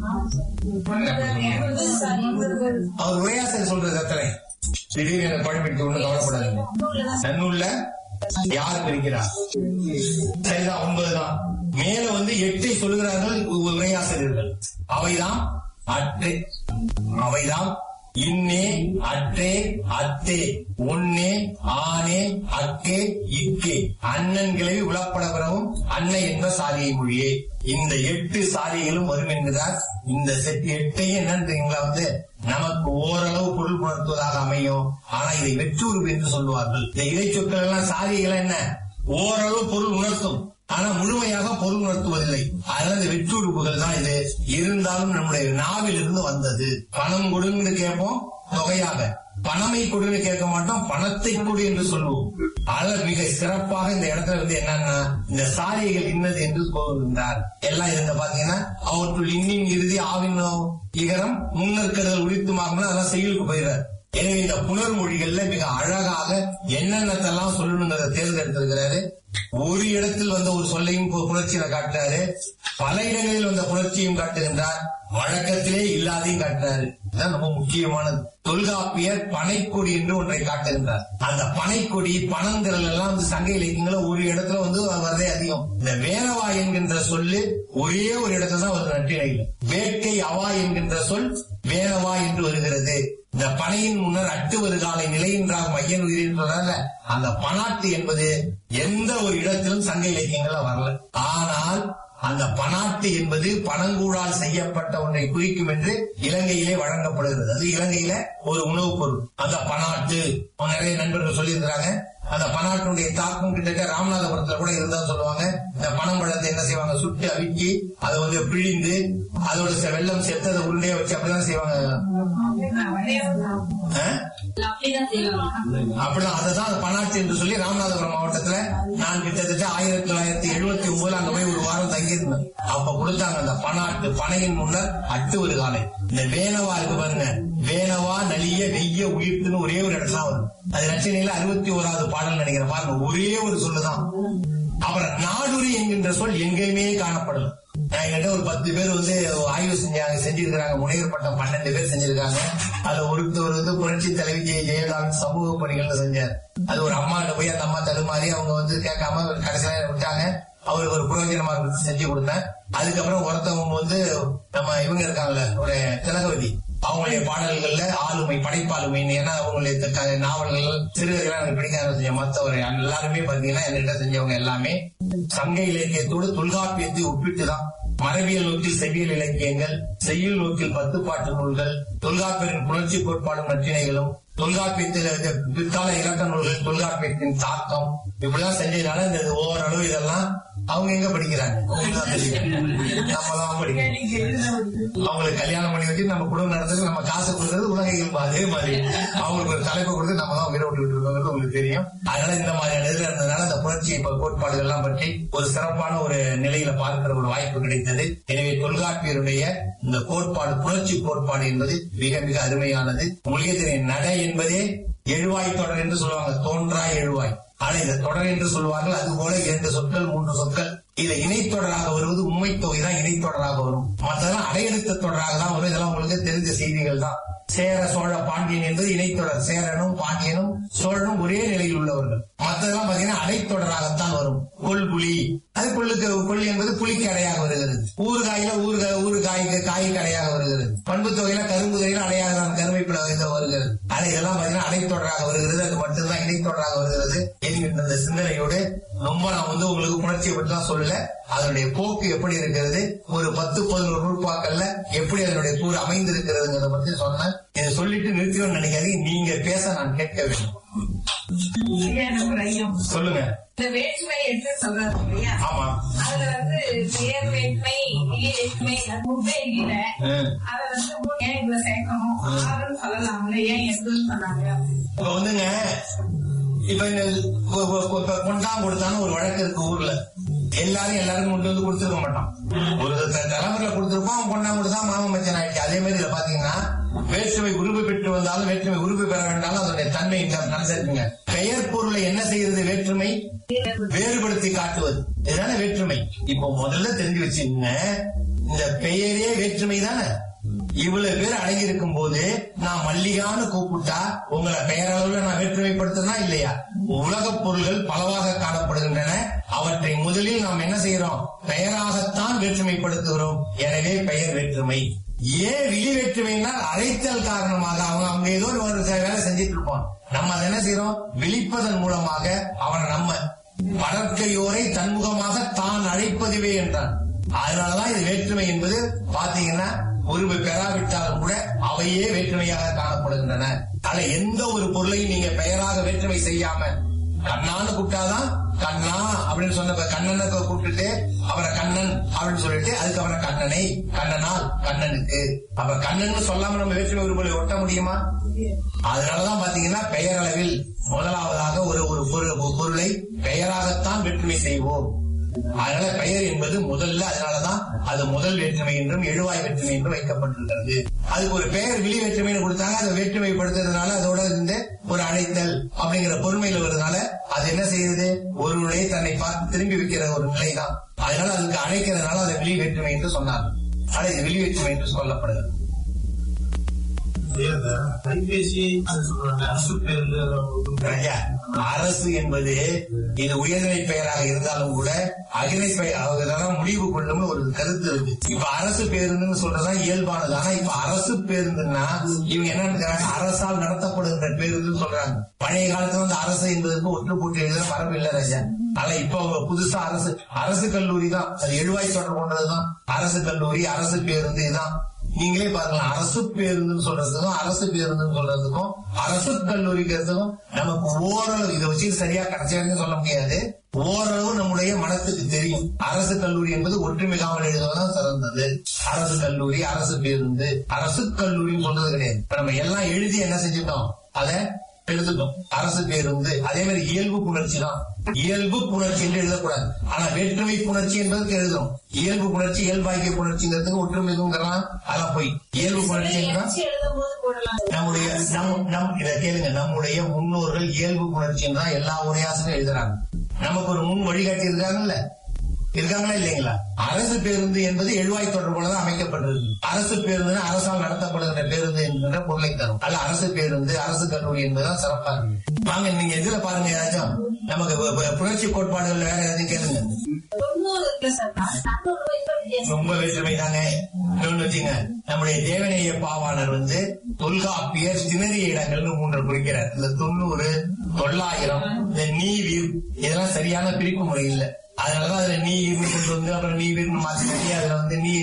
அவர் உரையாசிரியர் சொல்றது எத்தனை? திடீர்னு பழம்பிடித்து ஒண்ணு கவலைப்படாதீங்க. நன்னூல்ல யார் பிரிக்கிறார்? சரிதான், 9 தான். மேல வந்து 8 சொல்லுகிறார்கள் உரையாசிரியர்கள். அவைதான் அற்றே, அவைதான் இன்னே அற்றே அத்தே ஒன்னே ஆனே அக்கே இக்கே அண்ணன் கிளவி உளப்படவரவும் அன்னை என்ப சாரியை மொழியே. இந்த 8 சாரிகளும் வரும் என்கிறார். இந்த 8ஐயும் என்னன்றீங்களா வந்து நமக்கு ஓரளவு பொருள் புணர்த்துவதாக அமையும். ஆனா இதை வெற்றுருவு என்று சொல்லுவார்கள். இந்த இறை சொற்கள் எல்லாம் சாரிகள் என்ன ஓரளவு பொருள் உணர்த்தும், ஆனா முழுமையாக பொருள் உணர்த்துவதில்லை. அதனால இந்த வெற்றுருப்புகள் தான் இது. இருந்தாலும் நம்முடைய நாவில் இருந்து வந்தது. பணம் கொடுன்னு கேட்போம் தொகையாக, பணமை கொடுன்னு கேட்க மாட்டோம், பணத்தை கொடு என்று சொல்லுவோம். அதனால மிக சிறப்பாக இந்த இடத்துல வந்து என்னன்னா இந்த சாரிகள் இன்னது என்று கூறுகின்றார். எல்லாம் இருந்த பாத்தீங்கன்னா அவற்றுள் இன்னின் இறுதி ஆவின் இகரம் முன்னற்கடல் உரித்துமாகனா அதெல்லாம் செயலுக்கு போயிடுறார். எனவே இந்த புணர்மொழிகள்ல மிக அழகாக என்னென்னத்தெல்லாம் சொல்லணுங்கிறத தேர்ந்தெடுத்திருக்கிறாரு. ஒரு இடத்தில் வந்த ஒரு சொல்லையும் புணர்ச்சியில காட்டுறாரு, பல இடங்களில் வந்த புணர்ச்சியும் காட்டுகின்றார், வழக்கத்திலே இல்லாதையும் காட்டுறாரு. இதுதான் ரொம்ப முக்கியமானது. தொல்காப்பியர் பனைக்கொடி என்று ஒன்றை காட்டுகின்றார். அந்த பனைக்கொடி பனந்திரல் எல்லாம் வந்து சங்க இலக்கியங்கள ஒரு இடத்துல வந்து வரதே அதிகம். இந்த வேணவா என்கின்ற சொல்லு ஒரே ஒரு இடத்துல தான் வருது நற்றிணையில். வேட்கை அவா என்கின்ற சொல் வேணவா என்று வருகிறது. இந்த பனையின் முன்னர் அட்டு வருகாலை நிலையின்றாக மையன் உயிரின்றதால அந்த பனாட்டு என்பது எந்த ஒரு இடத்திலும் சங்க இலக்கியங்கள்ல வரல. ஆனால் அந்த பனாட்டு என்பது பனங்கூழால் செய்யப்பட்ட ஒன்றை குறிக்கும் என்று இலங்கையிலே வழங்கப்படுகிறது. அது இலங்கையில ஒரு உணவுப் பொருள். அந்த பனாட்டு நிறைய நண்பர்கள் சொல்லியிருக்கிறாங்க. அந்த பனாட்டுடைய தாக்கம் கிட்டத்தட்ட ராமநாதபுரத்துல கூட இருந்தா சொல்லுவாங்க. இந்த பனம்பழத்தை என்ன செய்வாங்க, சுட்டு அவிக்கி அதை வந்து பிழிந்து அதோட வெள்ளம் சேர்த்து அதை உருண்டையா வச்சு அப்படிதான் செய்வாங்க. அப்படிதான் அதுதான் பனாட்டு என்று சொல்லி ராமநாதபுரம் மாவட்டத்துல நான் கிட்டத்தட்ட 1979 அங்க போய் ஒரு வாரம் தங்கியிருந்தேன். அப்ப கொடுத்தாங்க அந்த பனாட்டு. பனையின் முன்னர் அட்டு ஒரு காலை. இந்த வேணவா இருக்கு பாருங்க, வேணவா நலிய வெய்ய உயிர்த்துன்னு ஒரே ஒரு இடத்துல வரும். அது நச்சினையில 61வது பாடல் நினைக்கிறேன் பாருங்க, ஒரே ஒரு சொல்லுதான். அப்புறம் நாடுரி என்கின்ற சொல் எங்கேயுமே காணப்படல. என்கிட்ட ஒரு 10 பேர் வந்து ஆய்வு செஞ்சிருக்கிறாங்க. முனைவர் பட்டம் 12 பேர் செஞ்சிருக்காங்க. அதுல ஒருத்தர் வந்து புரட்சி தலைவி ஜெயலலிதாவின் சமூக பணிகள் செஞ்சார். அது ஒரு அம்மாட்ட போய் அந்த அம்மா தடுமாறி அவங்க வந்து கேட்காம கடைசியில விட்டாங்க. அவருக்கு ஒரு புரோஜனமா செஞ்சு கொடுத்தேன். அதுக்கப்புறம் ஒருத்தவங்க வந்து நம்ம இவங்க இருக்காங்கல்ல ஒரு திலகவதி, அவங்களுடைய பாடல்கள்ல ஆளுமை படைப்பாளுமை, ஏன்னா அவங்களுடைய நாவல்கள் சிறுகதைகள் எனக்கு பிடிக்காத செஞ்ச மற்றவர் எல்லாருமே பாத்தீங்கன்னா என்கிட்ட செஞ்சவங்க எல்லாமே சங்க இலக்கியத்தோடு தொல்காப்பியத்தை ஒப்பிட்டுதான். மரபியல் நோக்கில் செவ்வியல் இலக்கியங்கள், செய்யுள் நோக்கில் 10 பாட்டு நூல்கள், தொல்காப்பியரின் புணர்ச்சி கோட்பாடும் நற்றிணைகளும், தொல்காப்பியத்தில் பிற்கால இலக்க நூல்கள், தொல்காப்பியத்தின் தாக்கம், இப்படிலாம் செஞ்சதுனால இந்த ஓரளவு இதெல்லாம் அவங்க எங்க படிக்கிறாங்க? நம்மளாம் படிக்கிறோம். அவங்களுக்கு கல்யாணம் பண்ணி வச்சு நம்ம குடும்பம் நடத்துறது, நம்ம காசு கொடுக்கறது உலக இயல்பு. அதே மாதிரி அவங்களுக்கு ஒரு தலைப்பை கொடுத்து நம்ம தான் உயிரை விட்டு இருக்கோங்கிறது உங்களுக்கு தெரியும். அதனால இந்த மாதிரியான இதுல இருந்ததுனால இந்த புணர்ச்சி கோட்பாடுகள் எல்லாம் பற்றி ஒரு சிறப்பான ஒரு நிலையில பார்க்கிற ஒரு வாய்ப்பு கிடைத்தது. எனவே தொல்காப்பியருடைய இந்த கோட்பாடு, புணர்ச்சி கோட்பாடு என்பது மிக மிக அருமையானது. உங்களுக்கே தெரியும், நடை என்பதே எழுவாய் தொடர் என்று சொல்லுவாங்க, தோன்றா எழுவாய். ஆனா இந்த தொடர் என்று சொல்வார்கள். அதுபோல 2 சொற்கள் 3 சொற்கள் இதுல இணைத்தொடராக வருவது உண்மை தொகை தான் இணைத்தொடராக வரும். மற்றதெல்லாம் அடையெடுத்த தொடராக தான் வரும். இதெல்லாம் உங்களுக்கு தெரிஞ்ச செய்திகள் தான். சேர சோழ பாண்டியன் என்பது இணைத்தொடர். சேரனும் பாண்டியனும் சோழனும் ஒரே நிலையில் உள்ளவர்கள். மற்றதெல்லாம் பாத்தீங்கன்னா அடைத்தொடராகத்தான் வரும். கொள்புலி, அது கொள்ளு என்பது புலிக்கு அடையாக வருகிறது. ஊறுகாயில ஊறுகாய்க்கு காய்க்கு அடையாக வருகிறது. பண்பு தொகையில கரும்பு தொகையில அடையாக தான் கருமைப்பில வருகிறது. ஆனால் இதெல்லாம் பாத்தீங்கன்னா அடைத்தொடராக வருகிறது. அது மட்டும்தான் இணைத்தொடராக வருகிறது என்கின்ற அந்த சிந்தனையோடு ரொம்ப நான் உங்களுக்கு புணர்ச்சியை பற்றி தான் சொல்லல. அதனுடைய போக்கு எப்படி இருக்கிறது, ஒரு 10-11 நூற்பாக்கள்ல எப்படி அதனுடைய கூறு அமைந்திருக்கிறதுங்கிறத பத்தி சொன்னேன். இதை சொல்லிட்டு நிறுத்தியோன்னு நினைக்காதீங்க. நீங்க பேச நான் கேட்க வேண்டும். சொல்லுங்க. இந்த வேற்றுமை என்று சொல்றாங்க இல்லையா? ஆமா. அதுல பெயர் வேற்றுமை, வேற்றுமை முன்பே இல்ல. அத ஏன் இதுல சேர்க்கணும்? ஆறுன்னு சொல்லலாம்ல, ஏன் எதுன்னு சொன்னாங்க? இப்ப கொண்டாம் கொடுத்தான்னு ஒரு வழக்கு இருக்கு ஊர்ல. எல்லாரும் கொண்டு வந்து கொடுத்துருக்க மாட்டான். ஒரு தலைமுறையில கொடுத்துருப்போம், அவன் கொண்டாம் கொடுத்தா மாமன் மச்சன் ஆயிடுச்சு. அதே மாதிரி இதுல பாத்தீங்கன்னா வேற்றுமை உருவு பெற்று வந்தாலும் வேற்றுமை உருவு பெற வேண்டாலும் அதனுடைய தன்மை நடந்திருக்குங்க. பெயர் பொருளை என்ன செய்யறது? வேற்றுமை வேறுபடுத்தி காட்டுவது, இதுதானே வேற்றுமை. இப்போ முதல்ல தெரிஞ்சு வச்சுங்க, இந்த பெயரே வேற்றுமை தானே. இவ்வளவு பேர் அடங்கி இருக்கும் போது நான் மல்லிகான்னு கூப்பிட்டா உங்களை பெயரளவுல நான் வேற்றுமைப்படுத்தினா இல்லையா? உலக பொருள்கள் பலவாக காணப்படுகின்றன. அவற்றை முதலில் நாம் என்ன செய்யறோம்? பெயராகத்தான் வேற்றுமைப்படுத்துகிறோம். எனவே பெயர் வேற்றுமை. ஏன் விழி வேற்றுமைனா அழைத்தல் காரணமாக அவங்க ஏதோ ஒரு வேலை செஞ்சிட்டு இருப்போம். நம்ம அதை என்ன செய்யறோம்? விழிப்பதன் மூலமாக அவனை நம்ம வளர்க்கையோரை தன்முகமாக தான் அழைப்பதுவே என்றான். அதனாலதான் இது வேற்றுமை என்பது பாத்தீங்கன்னா உருவு பெறாவிட்டாலும் கூட அவையே வேற்றுமையாக காணப்படுகின்றன. ஆனா எந்த ஒரு பொருளையும் நீங்க பெயராக வேற்றுமை செய்யாம கண்ணான்னு கூப்பிட்டாதான் கண்ணா அப்படின்னு சொன்ன கண்ணனை கூப்பிட்டுட்டு அவரை கண்ணன் அப்படின்னு சொல்லிட்டு அதுக்கு அவரை கண்ணனை, கண்ணனால் கண்ணனுக்கு, அப்ப கண்ணன் சொல்லாம நம்ம வேற்றுமை உருவலை ஒட்ட முடியுமா? அதனாலதான் பாத்தீங்கன்னா பெயரளவில் முதலாவதாக ஒரு பொருளை பெயராகத்தான் வேற்றுமை செய்வோம். அதனால பெயர் என்பது முதல்ல, அதனாலதான் அது முதல் வேற்றுமை என்றும் எழுவாய் வேற்றுமை என்றும் வைக்கப்பட்டிருக்கிறது. அதுக்கு ஒரு பெயர் விழி வேற்றுமைன்னு கொடுத்தாங்க. அதை வேற்றுமைப்படுத்துறதுனால அதோட இருந்து ஒரு அழைத்தல் அப்படிங்கிற பொறுமையில வருதுனால அது என்ன செய்யுது? ஒருவருடைய தன்னை பார்த்து திரும்பி வைக்கிற ஒரு நிலைதான். அதனால அதுக்கு அழைக்கிறதுனால அதை விழி வேற்றுமை என்று சொன்னார். ஆனால் இது விழி வேற்றுமை என்று சொல்லப்படுகிறது. அரசு என்பது இது உயர்நிலை பெயராக இருந்தாலும் கூட அகிலை பெயர் முடிவு கொள்ளும் ஒரு கருத்து இருக்கு. இப்ப அரசு பேருந்துன்னு சொல்றதுதான் இயல்பானது. ஆனா இப்ப அரசு பேருந்துன்னா இவங்க என்ன நினைக்கிறாங்க? அரசால் நடத்தப்படுகின்ற பேருந்துன்னு சொல்றாங்க. பழைய காலத்துல அரசு என்பதற்கு ஒற்று போட்டு எழுதுற மரபு இல்ல ராஜா. ஆனா இப்ப புதுசா அரசு கல்லூரி தான், அது எழுவாய் தொடர் கொண்டதுதான். அரசு கல்லூரி, அரசு பேருந்து இதுதான். நீங்களே பாருங்களேன், அரசு பேருந்துன்னு சொல்றதுக்கும் அரசு பேருந்துன்னு சொல்றதுக்கும் அரசு கல்லூரிக்கிறதுக்கும் நமக்கு ஓரளவு இதை வச்சு சரியா கடைசியாக சொல்ல முடியாது. ஓரளவு நம்முடைய மனத்துக்கு தெரியும். அரசு கல்லூரி என்பது ஒற்றுமைக்காமல் எழுதுவதுதான் சிறந்தது. அரசு கல்லூரி, அரசு பேருந்து, அரசு கல்லூரின்னு சொல்றது கிடையாது. இப்ப நம்ம எல்லாம் எழுதி என்ன செஞ்சுட்டோம்? அதை எழுதுட்டோம். அரசு பேருந்து அதே மாதிரி இயல்பு புணர்ச்சி தான். இயல்பு புணர்ச்சி என்று எழுதக்கூடாது. ஆனா வேற்றுமை புணர்ச்சி என்பதற்கு எழுதும். இயல்பு புணர்ச்சி இயல்பாக்கிய புணர்ச்சிங்கிறதுக்கு ஒற்றுமைங்கிறலாம் அதெல்லாம் போய் இயல்பு புணர்ச்சி நம்முடைய இதை கேளுங்க, நம்முடைய முன்னோர்கள் இயல்பு புணர்ச்சி தான் எல்லா உரையாசனும் எழுதுறாங்க. நமக்கு ஒரு முன் வழிகாட்டி இருக்காங்களா இல்லைங்களா? அரசு பேருந்து என்பது எழுவாய் தொடர் போலதான் அமைக்கப்பட்டிருக்கு. அரசு பேருந்து அரசால் நடத்தப்படுகிற பேருந்து என்கின்ற பொருளை தரும். அல்ல அரசு பேருந்து, அரசு கல்லூரி என்பதுதான் சிறப்பா இருக்கு. வாங்க நீங்க எதுல பாருங்க, ஏதாச்சும் நமக்கு புணர்ச்சி கோட்பாடுகள் வேற எதையும் கேளுங்க. ரொம்ப வேற்றுமை தாங்க. வச்சுங்க, நம்முடைய தேவநேய பாவாணர் தொல்காப்பியர் திணறிய இடங்கள்னு 3 குறிக்கிறார். இந்த 90, 900, இந்த நீவீர் இதெல்லாம் சரியான பிரிப்பு முறை இல்லை. அதனாலதான் அதுல நீ கொண்டு வந்து அப்புறம் நீ வீர்னு மாத்தி கட்டி அதுல நீ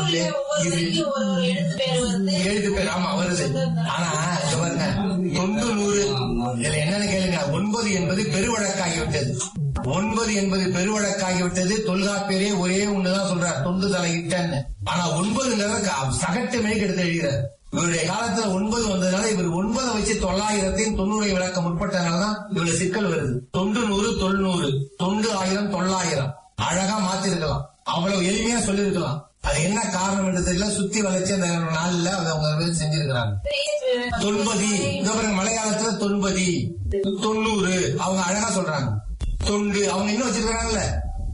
எழுத்து பேர் ஆமா வருது. ஆனா பாருங்க 90, 100 இதுல என்னன்னு கேளுங்க, 9 என்பது பெருவழக்காகிவிட்டது. 9 என்பது பெருவழக்காகிவிட்டது. தொல்காப்பியரே ஒரே ஒண்ணுதான் சொல்றார், தொண்டு தலையிட்டன்னு. ஆனா 9 சகட்டு மேய்க்கு எடுத்து எழுதுகிறார். இவருடைய காலத்துல 9 வந்ததுனால இவர் 9 வச்சு 990 விளக்க முற்பட்டதுனாலதான் இவருடைய சிக்கல் வருது. தொண்டு 100 தொண்ணூறு, தொண்டு 1000 900 அழகா மாத்திருக்கலாம், அவ்வளவு எளிமையா சொல்லிருக்கலாம். அது என்ன காரணம் என்று தெரியல, சுத்தி வளைச்சு அந்த நாள்ல அவங்க செஞ்சிருக்கிறாங்க. தொன்பதி, மலையாளத்துல தொன்பதி 90 அவங்க அழகா சொல்றாங்க. தொண்டு அவங்க இன்னும் வச்சிருக்காங்கல்ல,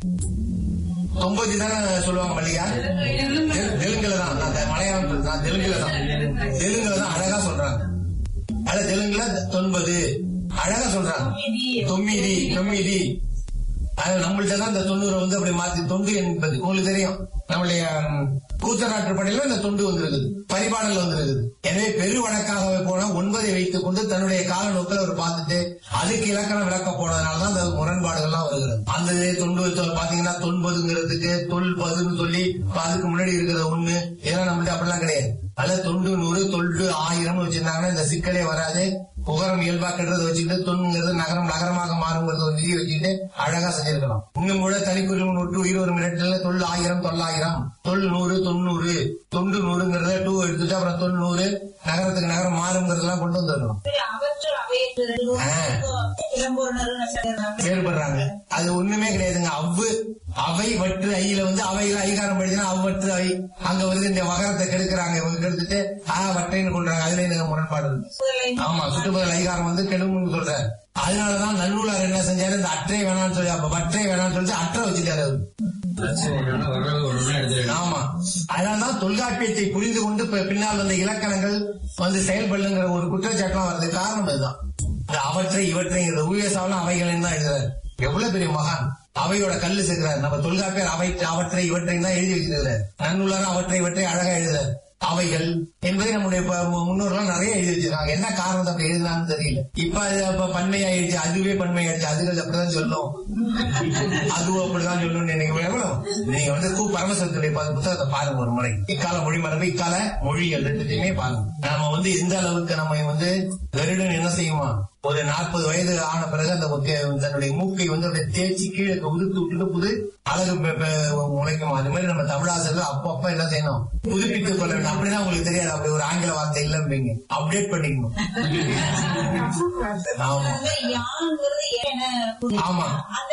90 தானே சொல்லுவாங்க மல்லிகா. தெலுங்குல தான், மலையாளம் தெலுங்குல தான் அழகா சொல்றாங்க. அத தெலுங்குல 90 அழகா சொல்றாங்க. 9 நம்மள்ட்ட தான் இந்த 90 வந்து அப்படி மாத்தி தொண்டு என்பது உங்களுக்கு தெரியும். நம்மளுடைய கூத்தநாட்டு படையில இந்த தொண்டு வந்திருக்குது, பரிபாடல் வந்திருக்குது. எனவே பெரு வழக்காகவே போனா 9 வைத்துக் கொண்டு தன்னுடைய கால நோக்கில் அவர் பார்த்துட்டு அதுக்கு இலக்கணம் விளக்க போனதுனாலதான் அந்த முரண்பாடுகள்லாம் வருகிறது. அந்த தொண்டு பாத்தீங்கன்னா 90ங்கிறதுக்கு தொல்பதுன்னு சொல்லி அதுக்கு முன்னாடி இருக்கிற 1 இதெல்லாம் நம்மள்ட்ட அப்படிலாம் கிடையாது. அதுல தொண்டு 100 தொண்டு 1000 வச்சிருந்தாங்கன்னா இந்த சிக்கலே வராது. புகரம் இயல்பா கட்டுறதை வச்சுட்டு தொண்ணுங்கிறது நகரமாக மாறுங்கிறத ஒரு விதியை வச்சுட்டு அழகா செஞ்சிருக்கலாம். இன்னும் கூட தனிக்குறிவு ஒட்டு உயிர் ஒரு மினிட்ல தொல் 1000 900 தொல் 100 90 தொண்டு 100ங்கிறத 2 எடுத்துட்டு அப்புறம் தொல் 100 நகரத்துக்கு நகரம் மாறுங்கிறதெல்லாம் கொண்டு வந்துடணும். வேறுபடுறாங்க, அது ஒண்ணுமே கிடையாதுங்க. அவை வற்று ஐயில வந்து அவையில ஐகாரம் படிச்சுன்னா அவ்வற்று அவை அங்க வந்து இந்த வகரத்தை கெடுக்கிறாங்க. இவங்க கெடுத்துட்டு வட்டைன்னு கொள்றாங்க. அதுல எனக்கு முரண்பாடு இருக்கு. ஆமா, சுற்றுப்புற ஐகாரம் வந்து கெடும்னு சொல்ற. அதனாலதான் நன்னூலார் என்ன செஞ்சாரு, இந்த அற்றை வேணாம்னு சொல்லி அப்ப வற்றை வேணாம்னு சொல்லிட்டு அற்றை வச்சுட்டாரு. ஆமா, அதனாலதான் தொல்காப்பியத்தை புரிந்து கொண்டு பின்னால் வந்த இலக்கணங்கள் வந்து செயல்படுங்கிற ஒரு குற்றச்சாட்டுலாம் வர்றது காரணம் இதுதான். அவற்றை இவற்றைங்கிற உயசாவெல்லாம் அவைகள் தான் எழுதுறாரு. எவ்வளவு பெரிய மகான், அவையோட கல்லு சேர்க்கிறார். நம்ம தொல்காப்பியர் அவற்றை இவற்றை தான் எழுதி வச்சிருக்கிறார். நன்னூலாரும் அவற்றை இவற்றை அழகா எழுதுறாரு. அவைகள் என்பதை நம்முடைய முன்னோர்கள் நிறைய எழுதி வச்சிருக்காங்க. என்ன காரணத்தை அப்படி எழுதினான்னு தெரியல. இப்ப பன்மையாயிடுச்சு, அதுவே பன்மையாயிடுச்சு. அதுகள் அப்படிதான் சொல்லும், அதுவும் அப்படிதான் சொல்லணும். நீங்க வந்து பரமசிவத்துடைய புத்தகத்தை பாருங்க ஒரு முறை. இக்கால மொழி மரபு, இக்கால மொழிகள் ரெண்டுத்தையுமே பாருங்க. நம்ம வந்து எந்த அளவுக்கு நம்ம வந்து வெறுடன் என்ன செய்யுமா, ஒரு 40 வயது ஆன பிறகு அந்த தன்னுடைய மூக்கை வந்து தேய்ச்சி கீழே உதுத்து விட்டுட்டு புது அழகு முளைக்கும். அது மாதிரி நம்ம தமிழாசிரியர்கள் அப்பப்ப என்ன செய்யணும், புதுப்பித்துக் கொள்ள வேண்டும். அப்படிதான் உங்களுக்கு தெரியாது, அப்படி ஒரு ஆங்கில வார்த்தை இல்லைங்க, அப்டேட் பண்ணிக்கணும். ஆமா,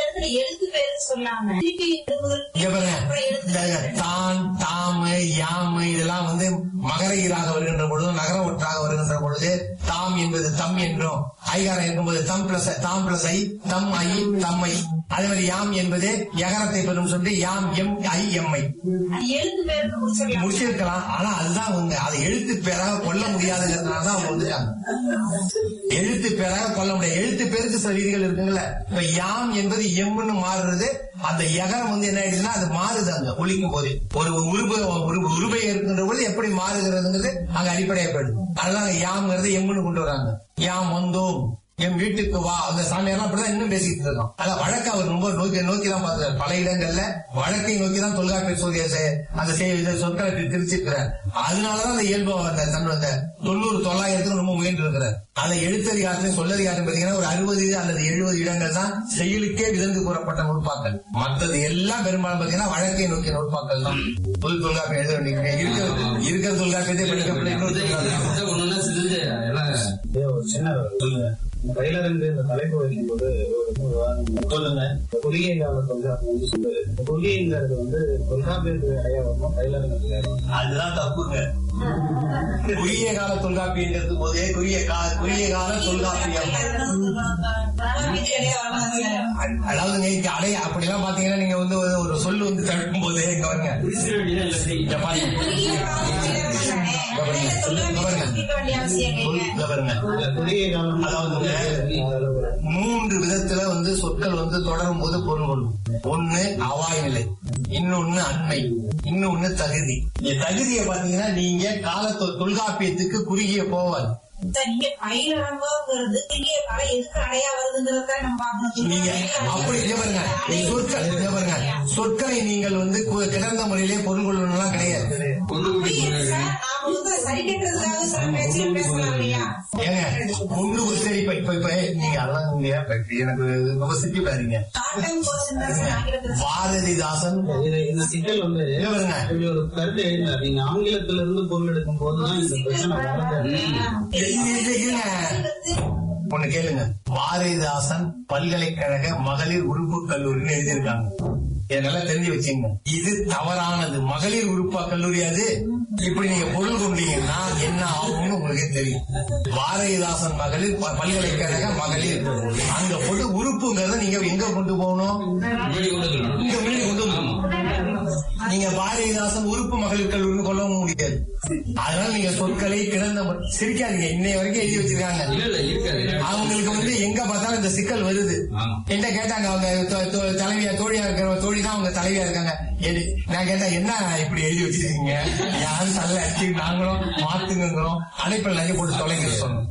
தான் தாமு யாமு இதெல்லாம் வந்து மகர ஈராக வருகின்ற பொழுது, நகர ஒற்றாக வருகின்ற பொழுது தாம் என்பது தம் என்றும், ஐகாரம் இருக்கும்போது தாம் பிளஸ் ஐ தம் ஐ தம்மை. அதே மாதிரி யாம் என்பது யகரத்தை பெறும் சொல்லி யாம் எம் ஐ எம்ஐ முடிச்சிருக்கலாம். ஆனா அதுதான் அவங்க அதை எழுத்து பேராக கொள்ள முடியாதுங்கிறதுனாலதான் அவங்க வந்துட்டாங்க. எழுத்து பேராக கொள்ள முடியாது. எழுத்து பேருக்கு சில விதிகள் இருக்குங்கல்ல. இப்ப யாம் என்பது எம்னு மாறுறது, அந்த யகரம் வந்து என்ன ஆயிடுச்சுன்னா அது மாறுது. அங்க ஒழிக்கும் போது ஒரு உருபை இருக்கின்ற போது எப்படி மாறுகிறதுங்கிறது அங்க அடிப்படையா போயிடுது. அதனால யாம்ங்கிறது எம்னு கொண்டு வராங்க. யாம் வந்தோம், என் வீட்டுக்கு வா. அந்த சாமியாரெல்லாம் அப்படிதான் இன்னும் பேசிட்டு இருக்கோம். அதான் வழக்கு அவர் ரொம்ப நோக்கி தான் பார்த்தார். பல இடங்கள்ல வழக்கை நோக்கி தான் தொல்காப்பியர் அந்த சொற்களை திரிச்சிருக்கிறார். அதனாலதான் அந்த இயல்பு தன்னோட 90 900 ரொம்ப முயன்று இருக்கிறார். அதை எழுத்ததிகாரத்திலும் சொல்லதிகாரம் பார்த்தீங்கன்னா ஒரு 60 அல்லது 70 இடங்கள் தான் செயலுக்கே விதந்து கூறப்பட்ட நூற்பாக்கள். மற்றது எல்லாம் பெரும்பாலும் பார்த்தீங்கன்னா வழக்கை நோக்கிய நூற்பாக்கள் தான். தொல்காப்பியம் எழுத வேண்டிய இருக்கிற தொல்காப்பியத்தை பயிலரங்கு இந்த தலைப்பு வைக்கும் போது சொல்லுங்க, குறுகிய கால தொல்காப்பியம். குறுகியங்கிறது வந்து தொல்காப்பியத்துக்கு இடையா வரணும், பயிலரங்கு அதுதான் தப்புங்க. குறுகிய கால தொல்காப்பியங்கிறது போதே குறுகிய கால தொல்காப்பியம். அதாவது நீங்க அப்படிலாம் பாத்தீங்கன்னா நீங்க வந்து ஒரு சொல்லு வந்து தடுக்கும் போது இங்க வருங்க, அதாவது 3 விதத்துல வந்து சொற்கள் வந்து தொடரும் போது பொருள் கொள்ளும். ஒண்ணு அவாய் நிலை, இன்னொன்னு அண்மை, இன்னொன்னு தகுதி. இந்த தகுதியை பாத்தீங்கன்னா நீங்க தொல்காப்பியத்துக்கு குறுகிய போவாது. நீங்க பயிலரங்கிறது எதுக்கு அடையா வருதுங்கிறத நம்ம பார்க்கணும். நீங்க அப்படி பாருங்க, சொற்களை நீங்கள் வந்து கிடந்த முறையிலே பொருள் கொள்ளணும்லாம் கிடையாது. ஏங்க பொண்ணு உச்சரிப்பை இப்ப நீங்க அதெல்லாம் எனக்கு ரொம்ப சிட்டி பாருங்க. பாரதிதாசன் இந்த சிக்கல் வந்து ஒரு கருத்து எழுதினார். நீங்க ஆங்கிலத்தில இருந்து பொருள் எடுக்கும் போதுதான் இந்த பிரச்சனை. ஒண்ணு கேளுங்க, பாரதிதாசன் பல்கலைக்கழக மகளிர் உறுப்பு கல்லூரின்னு எழுதியிருக்காங்க. இதனால தெரிஞ்சு வச்சுங்க, இது தவறானது. மகளிர் உறுப்பா கல்லூரி அது. இப்படி நீங்க பொருள் கொண்டீங்கன்னா என்ன ஆகும்னு உங்களுக்கு தெரியும். பாரதிதாசன் மகளிர் பல்கலைக்கழக மகளிர் அங்க போட்டு உறுப்புங்கிறத நீங்க எங்க கொண்டு போகணும்? இங்க முன்னாடி கொண்டு வரணும். நீங்க பாரதிதாசன் உறுப்பு மகளிர் கல்லூரின்னு கொள்ளவும் முடியாது. அதனால நீங்க சொற்களை கிடந்த சிரிக்காதீங்க. இன்னைய வரைக்கும் எழுதி வச்சிருக்காங்க. அவங்களுக்கு வந்து எங்க பார்த்தாலும் இந்த சிக்கல் வருது. என்ன கேட்டாங்க, அவங்க தலைவியா தோழியா இருக்கிற தோழி தான் அவங்க தலைவியா இருக்காங்க. நான் கேட்டா என்ன இப்படி எழுதி வச்சிருக்கீங்க, யாரும் தலை அடிச்சு நாங்களும் மாத்துங்கிறோம், அடைப்பில் நிறைய போட்டு தொலைங்க சொன்னோம்.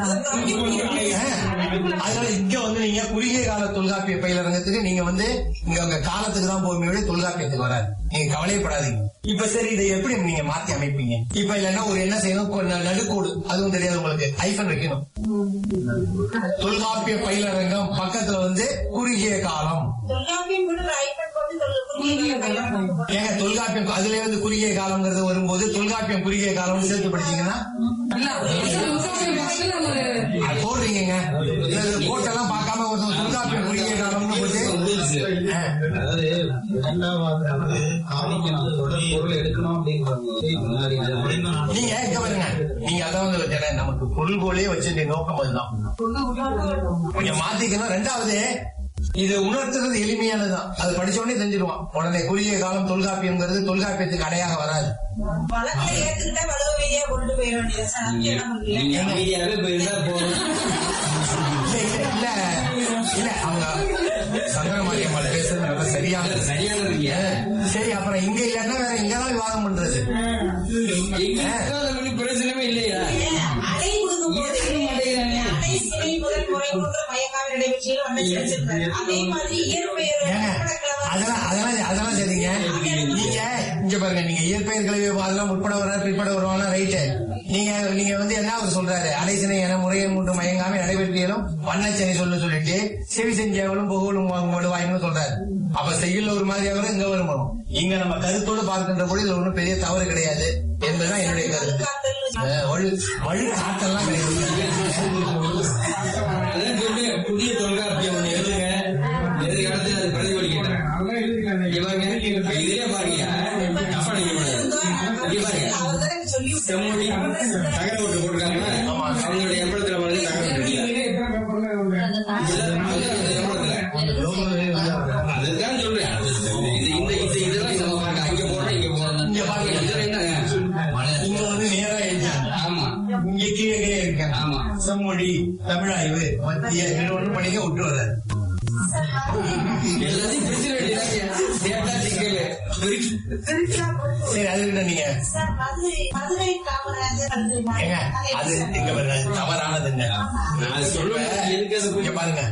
அதனால இங்க வந்து நீங்க குறுகிய கால தொல்காப்பிய பயிலரங்கத்துக்கு நீங்க வந்து இங்க உங்க காலத்துக்கு தான் போகும்போது தொல்காப்பியத்துக்கு வராது. நீங்க கவலைப்படாதீங்க. இப்ப சரி, இதை எப்படி நீங்க மாத்தி அமைப்பீங்க? இப்ப இல்லன்னா ஒரு என்ன செய்யணும், நடுக்கோடு, அதுவும் தெரியாது உங்களுக்கு, ஐஃபன் வைக்கணும். தொல்காப்பிய பயிலரங்கம் பக்கத்துல வந்து குறுகிய காலம். ஏங்க தொல்காப்பியம் அதுல வந்து குறுகிய காலம்ங்கிறது வரும்போது தொல்காப்பியம் குறுகிய காலம் சேர்த்து படிச்சீங்கன்னா போடுறீங்க. கோட்டெல்லாம் பார்க்காம ஒரு தொல்காப்பியம் குறுகிய காலம்னு போட்டு நீங்க எங்க பாருங்க, நீங்க அதான் நமக்கு பொருள் போலே வச்சிருக்க நோக்கம் அதுதான். கொஞ்சம் மாத்திக்கணும். ரெண்டாவது, இது உணர்த்துறது எளிமையானதுதான். அது படிச்ச உடனே தெரிஞ்சிருவான் உடனே. குறுகிய காலம் தொல்காப்பியம்ங்கிறது தொல்காப்பியத்துக்கு அடையாக வராது. இல்ல அவங்க சங்கரமாரியம்மாள் பேசுறது நல்லா சரியான. சரி, அப்புறம் இங்க இல்லன்னா வேற எங்கதான் விவாதம் பண்றது? பிரச்சனமே இல்லையா? அதெல்லாம் சரிங்க. நீங்க இங்க பாருங்க, நீங்க இயற்பெயர் கல்வி அதெல்லாம் முற்பட வருவாங்க பிற்பட வருவாங்க, ரைட்டு. நீங்க வந்து என்ன அவர் சொல்றாரு, அடைசனை என முறையை மூன்று மயங்காம நடைபெற்றியலும் வண்ணச்சனை சொல்லிட்டு செவி செஞ்சவளும் புகழும் வாங்கன்னு சொல்றாரு. அப்ப செய்யல ஒரு மாதிரியா வரும், இங்க வரும். இங்க நம்ம கருத்தோடு பார்க்கின்ற போது இதுல ஒன்றும் பெரிய தவறு கிடையாது என்பதுதான் என்னுடைய கருத்து. வழு காட்டெல்லாம் கிடையாது. புதிய தொல்காப்பியம் ஒண்ணு எழுதுங்க, எதிர்காலத்தில் அது பிரதிபலிக்கிட்டாங்க. இதே பாருங்க, செம்மொழி தகர ஓட்டு போட்டிருக்காங்க. அவங்களுடைய எம்பளத்துல வந்து தகர அதுதான் சொல்றேன். இதெல்லாம் அங்க போறோம், இங்க போறோம். இங்க வந்து நேரா எழுதிட்டாங்க. ஆமா, இங்க கீழே இருக்கேன். ஆமா, செம்மொழி தமிழாய்வு மத்திய ஒண்ணு படிக்க விட்டு வர்றாரு. எல்லாத்தையும் பிரிச்சு வேண்டியதான். சரி, அது நீங்க அது எங்க தவறானதுங்க. பாருங்க,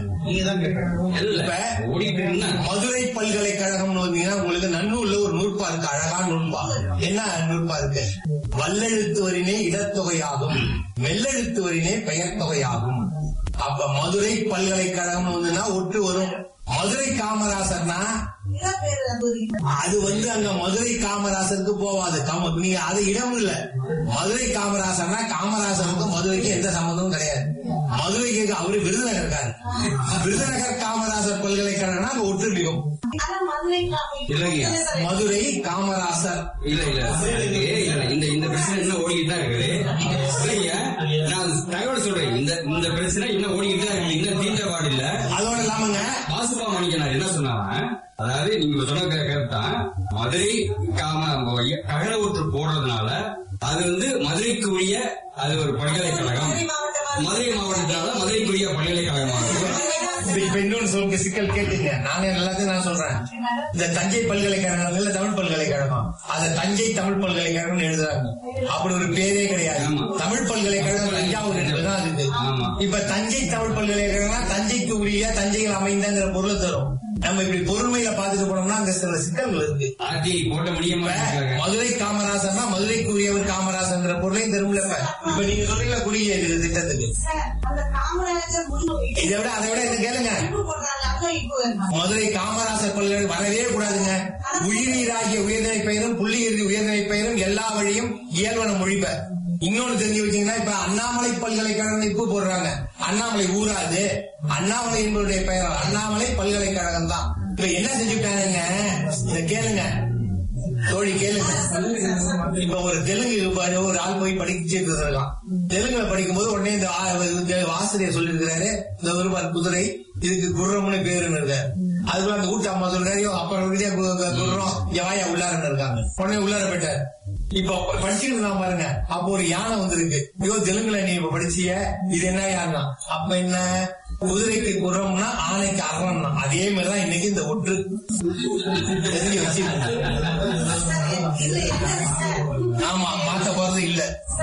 மதுரை பல்கலைக்கழகம் உங்களுக்கு நன்னூல்ல ஒரு நூற்பா இருக்கு, அழகான நூற்பா. என்ன நூற்பா இருக்கு? வல்லெழுத்து வரினே இடத்தொகையாகும், மெல்லெழுத்து வரினே பெயர் தொகையாகும். அப்ப மதுரை பல்கலைக்கழகம் வந்துன்னா ஒட்டு வரும். மதுரை காமராசர்னா அது வந்து அங்க மதுரை காமராசருக்கு போவாது. நீங்க அது இடம் இல்ல. மதுரை காமராசர்னா காமராசருக்கு மதுரைக்கு எந்த சம்பந்தமும் கிடையாது. மதுரைக்கு அவரு விருதுநகர் இருக்காரு. விருதுநகர் காமராசர் பல்கலைக்கழகம்னா அங்க ஒட்டு மிகும். மதுரை காமராசர் இந்த பிரச்சனை இன்னும் ஓடிக்கிட்டு தான் இருக்குது. நான் தகவல் சொல்றேன், இந்த பிரச்சனை இன்னும் ஓடிக்கிட்டு தான் இருக்கு, இன்னும் தீண்டவாடு இல்ல. அதோட இல்லாமங்க வாசுபா மணிக்கனார் என்ன சொன்னாங்க, அதாவது நீங்க சொன்ன கருத்தான், மதுரை ககர ஊற்று போடுறதுனால அது வந்து மதுரைக்குரிய அது ஒரு பல்கலைக்கழகம், மதுரை மாவட்டத்தினால மதுரைக்குரிய பல்கலைக்கழகமாக. இப்ப இன்னொன்னு சொல்லுங்க, சிக்கல் கேட்டுங்க. நானே எல்லாத்தையும் நான் சொல்றேன். இந்த தஞ்சை பல்கலைக்கழகம் இல்ல தமிழ் பல்கலைக்கழகம், அத தஞ்சை தமிழ் பல்கலைக்கழகம் எழுதுறாங்க. அப்படி ஒரு பேரே கிடையாது. தமிழ் பல்கலைக்கழகம் தஞ்சாவூர் என்பதுதான் இருக்கு. இப்ப தஞ்சை தமிழ் பல்கலைக்கழகம் தஞ்சைக்கு உரிய தஞ்சையில் அமைந்தங்கிற பொருள் தரும். நம்ம இப்படி பொருண்மையில பாத்துட்டு போனோம்னா அங்க சில சிக்கல்கள் இருக்கு. மதுரை காமராசர்னா மதுரைக்குரியவர் காமராசர்ங்கிற பொருளையும் திரும்பல. இப்ப நீங்க சொல்றீங்களா குடிய திட்டத்துக்கு, இதை விட அதை விட இது கேளுங்க. மதுரை காமராசர் பல்கலை வரவே கூடாதுங்க. உயிரீராகிய உயர்நிலை பெயரும் புள்ளியிறுதி உயர்நிலை பெயரும் எல்லா வழியும் இயல்வன மொழிப. இன்னொன்னு தெரிஞ்சு வச்சீங்கன்னா, இப்ப அண்ணாமலை பல்கலைக்கழகம் இப்ப போடுறாங்க. அண்ணாமலை ஊராது, அண்ணாமலை என்பவருடைய பெயர் அண்ணாமலை பல்கலைக்கழகம் தான். இப்ப என்ன செஞ்சுட்டாங்க இத கேளுங்க தோழி, கேளுங்க. இப்ப ஒரு தெலுங்கு ஒரு ஆள் போய் படிச்சுட்டு இருக்கான். தெலுங்குல படிக்கும் போது உடனே இந்த ஆசிரியர் சொல்லிருக்கிறாரு, இந்த ஒருவர் குதிரை இதுக்கு குர்ரம்னு பேருன்னு இருக்காரு. அதுக்குள்ள அந்த ஊட்ட அம்மா சொல்றாரு, அப்புறம் குர்ரம் ஜவாயா உள்ளாரன்னு இருக்காங்க. உடனே உள்ளார போயிட்டாரு. இப்ப படிச்சுட்டு இருந்தான் பாருங்க. அப்போ ஒரு யானை வந்திருக்கு. ஐயோ தெலுங்குல நீ இப்ப படிச்சிய, இது என்ன யாருன்னா, அப்ப என்ன குதிரைக்கு குரம்னா ஆணைக்கு அறம்னா, அதே மாதிரிதான் இன்னைக்கு இந்த ஒற்று தெரிஞ்சு வச்சு. ஆமா, மாத்த போறது இல்ல.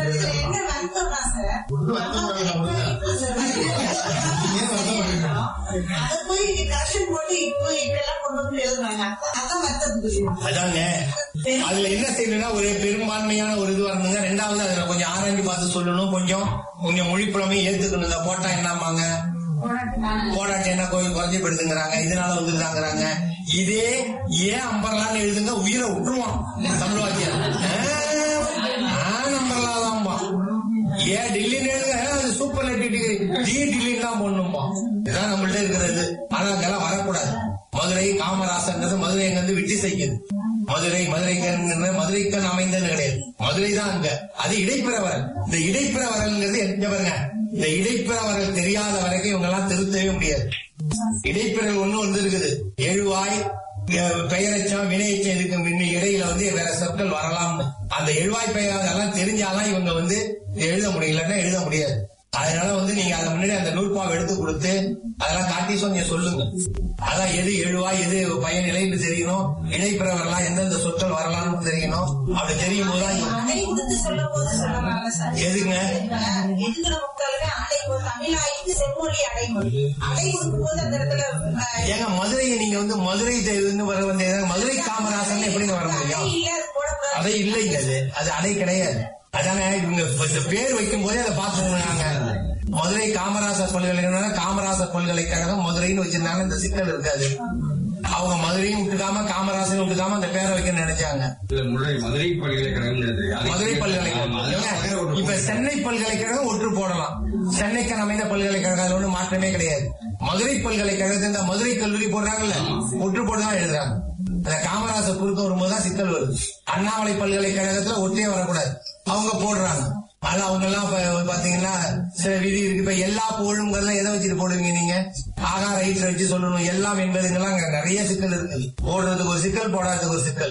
அதாங்க அதுல என்ன செய்யணும்னா, ஒரு பெரும்பான்மையான ஒரு இது வரணுங்க. ரெண்டாவது அதுல கொஞ்சம் ஆராய்ச்சி பார்த்து சொல்லணும். கொஞ்சம் மொழிப்புலமே ஏத்துக்கணும். இந்த போட்டா என்னமாங்க, போராட்டம் என்ன கோயில் குறைஞ்சி போயிடுதுங்கிறாங்க, இதனால வந்துருக்காங்கிறாங்க. இதே ஏன் அம்பர்லான்னு எழுதுங்க, உயிரை விட்டுருவான் தமிழ் வாக்கியம். நம்பர்லாதான்பா. ஏன் டெல்லின்னு எழுதுங்க, அது சூப்பர் டிகிரி டிகிரி தான் போடணும்பா. இதுதான் நம்மள்ட்ட இருக்கிறது. ஆனா அதெல்லாம் வரக்கூடாது. மதுரை காமராசர் மதுரை எங்க வந்து விட்டு செய்யுது. மதுரைக்கு அமைந்தது கிடையாது. மதுரை தான் அங்க. அது இடைப்பிரவரல். இந்த இடைப்பிரவரல்ங்கிறது என்ன பாருங்க, இந்த இடைப்பிரவரல் தெரியாத வரைக்கும் இவங்க எல்லாம் திருத்தவே முடியாது. இடைப்பிரவல் ஒண்ணு வந்து இருக்குது. எழுவாய் பெயரச்சம் வினையச்சம் இதுக்கு இடையில வந்து வேற சொற்கள் வரலாம்னு. அந்த எழுவாய் பெயர் அதெல்லாம் தெரிஞ்சாலாம் இவங்க வந்து எழுத முடியலன்னா எழுத முடியாது. அதனால வந்து நீங்க அதை முன்னாடி அந்த நூற்பாவை எடுத்து கொடுத்து அதெல்லாம் காட்டி சொல்லுங்க. அதான் எது எழுவாய் எது பயனிலைன்னு தெரியணும். இடைப்பிரவரெல்லாம் எந்தெந்த சொற்கள் வரலாம்னு தெரியணும். அப்படி தெரியும் போதுதான் எதுங்க ஏங்க மதுரையை நீங்க வந்து மதுரை வர வந்து மதுரை காமராசன் எப்படிங்க வர முடியும்? அடை இல்லைங்க, அது அடை கிடையாது. அதாங்க இவங்க பேர் வைக்கும் போதே அதை பார்த்துருக்காங்க. மதுரை காமராசர் பல்கலைக்கழகம், காமராசர் பல்கலைக்கழகம் மதுரைன்னு வச்சிருந்தாங்க, இந்த சிக்கல் இருக்காது. அவங்க மதுரையும் விட்டுக்காம காமராசரையும் விட்டுக்காம அந்த பேரை வைக்க நினைச்சாங்க. மதுரை பல்கலைக்கழகம் இப்ப சென்னை பல்கலைக்கழகம் ஒற்று போடலாம். சென்னைக்கு அமைந்த பல்கலைக்கழகம் ஒன்றும் மாற்றமே கிடையாது. மதுரை பல்கலைக்கழகத்தை இந்த மதுரை கல்லூரி போடுறாங்கல்ல, ஒற்று போட்டுதான் எழுதுறாங்க. அந்த காமராசர் குறுக்க வரும்போதுதான் சிக்கல் வருது. அண்ணாமலை பல்கலைக்கழகத்துல ஒற்றே வரக்கூடாது, அவங்க போடுறாங்க. ஆனா அவங்க எல்லாம் பாத்தீங்கன்னா சில விதி இருக்கு. இப்ப எல்லா போழுங்கிறத எதை வச்சுட்டு போடுவீங்க நீங்க? ஆகா ரைட்ல வச்சு சொல்லணும். எல்லாம் என்பதுங்கெல்லாம் நிறைய சிக்கல் இருக்குது. போடுறதுக்கு ஒரு சிக்கல், போடாததுக்கு ஒரு சிக்கல்.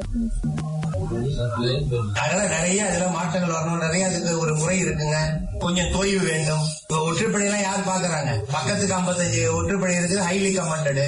அதனால நிறைய அதுல மாற்றங்கள் வரணும். நிறைய அதுக்கு ஒரு முறை இருக்குங்க. கொஞ்சம் தொய்வு வேண்டும். ஒற்றுப்படை எல்லாம் யார் பாக்குறாங்க? பக்கத்துக்கு 55 ஒற்றுப்படை இருக்குது, ஹைலி கமாண்டடு.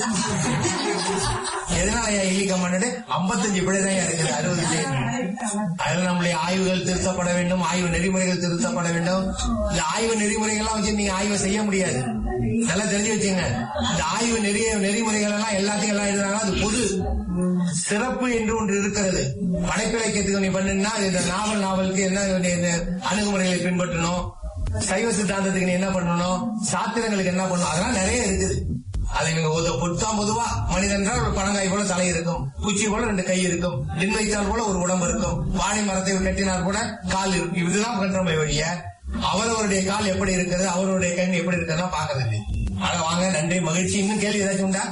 எதனால ஹைலி கமாண்டடு? 55 படை தான் இருக்குது, 60. அதுல நம்மளுடைய ஆய்வுகள் திருத்தப்பட வேண்டும், ஆய்வு நெறிமுறைகள் திருத்தப்பட வேண்டும். இந்த ஆய்வு நெறிமுறைகள்லாம் வச்சு நீங்க ஆய்வு செய்ய முடியாது. நல்லா தெரிஞ்சு வச்சுங்க. இந்த ஆய்வு நெறிமுறைகள் எல்லாம் எல்லாத்தையும் எல்லாம் எழுதுறாங்க. அது பொது சிறப்பு என்று ஒன்று இருக்கிறது. படைப்பிலக்கியத்துக்கு நீ பண்ணுனா இந்த நாவலுக்கு என்ன அணுகுமுறைகளை பின்பற்றணும், சைவ சித்தாந்தத்துக்கு நீ என்ன பண்ணணும், சாத்திரங்களுக்கு என்ன பண்ணணும், அதெல்லாம் நிறைய இருக்குது. அது பொதுவா மனிதன்றால் ஒரு பனங்காய் போல தலை இருக்கும், குச்சி போல 2 கை இருக்கும், நின் வைத்தால் போல ஒரு உடம்பு இருக்கும், வாழை மரத்தை கட்டினால் கூட கால் இருக்கும். இதுதான் கன்றமை வழிய அவரவருடைய கால் எப்படி இருக்கிறது, அவருடைய கண் எப்படி இருக்கிறதா பாக்குறது. ஆனா வாங்க, நன்றி, மகிழ்ச்சி. இன்னும் கேள்வி ஏதாச்சும் உண்டா?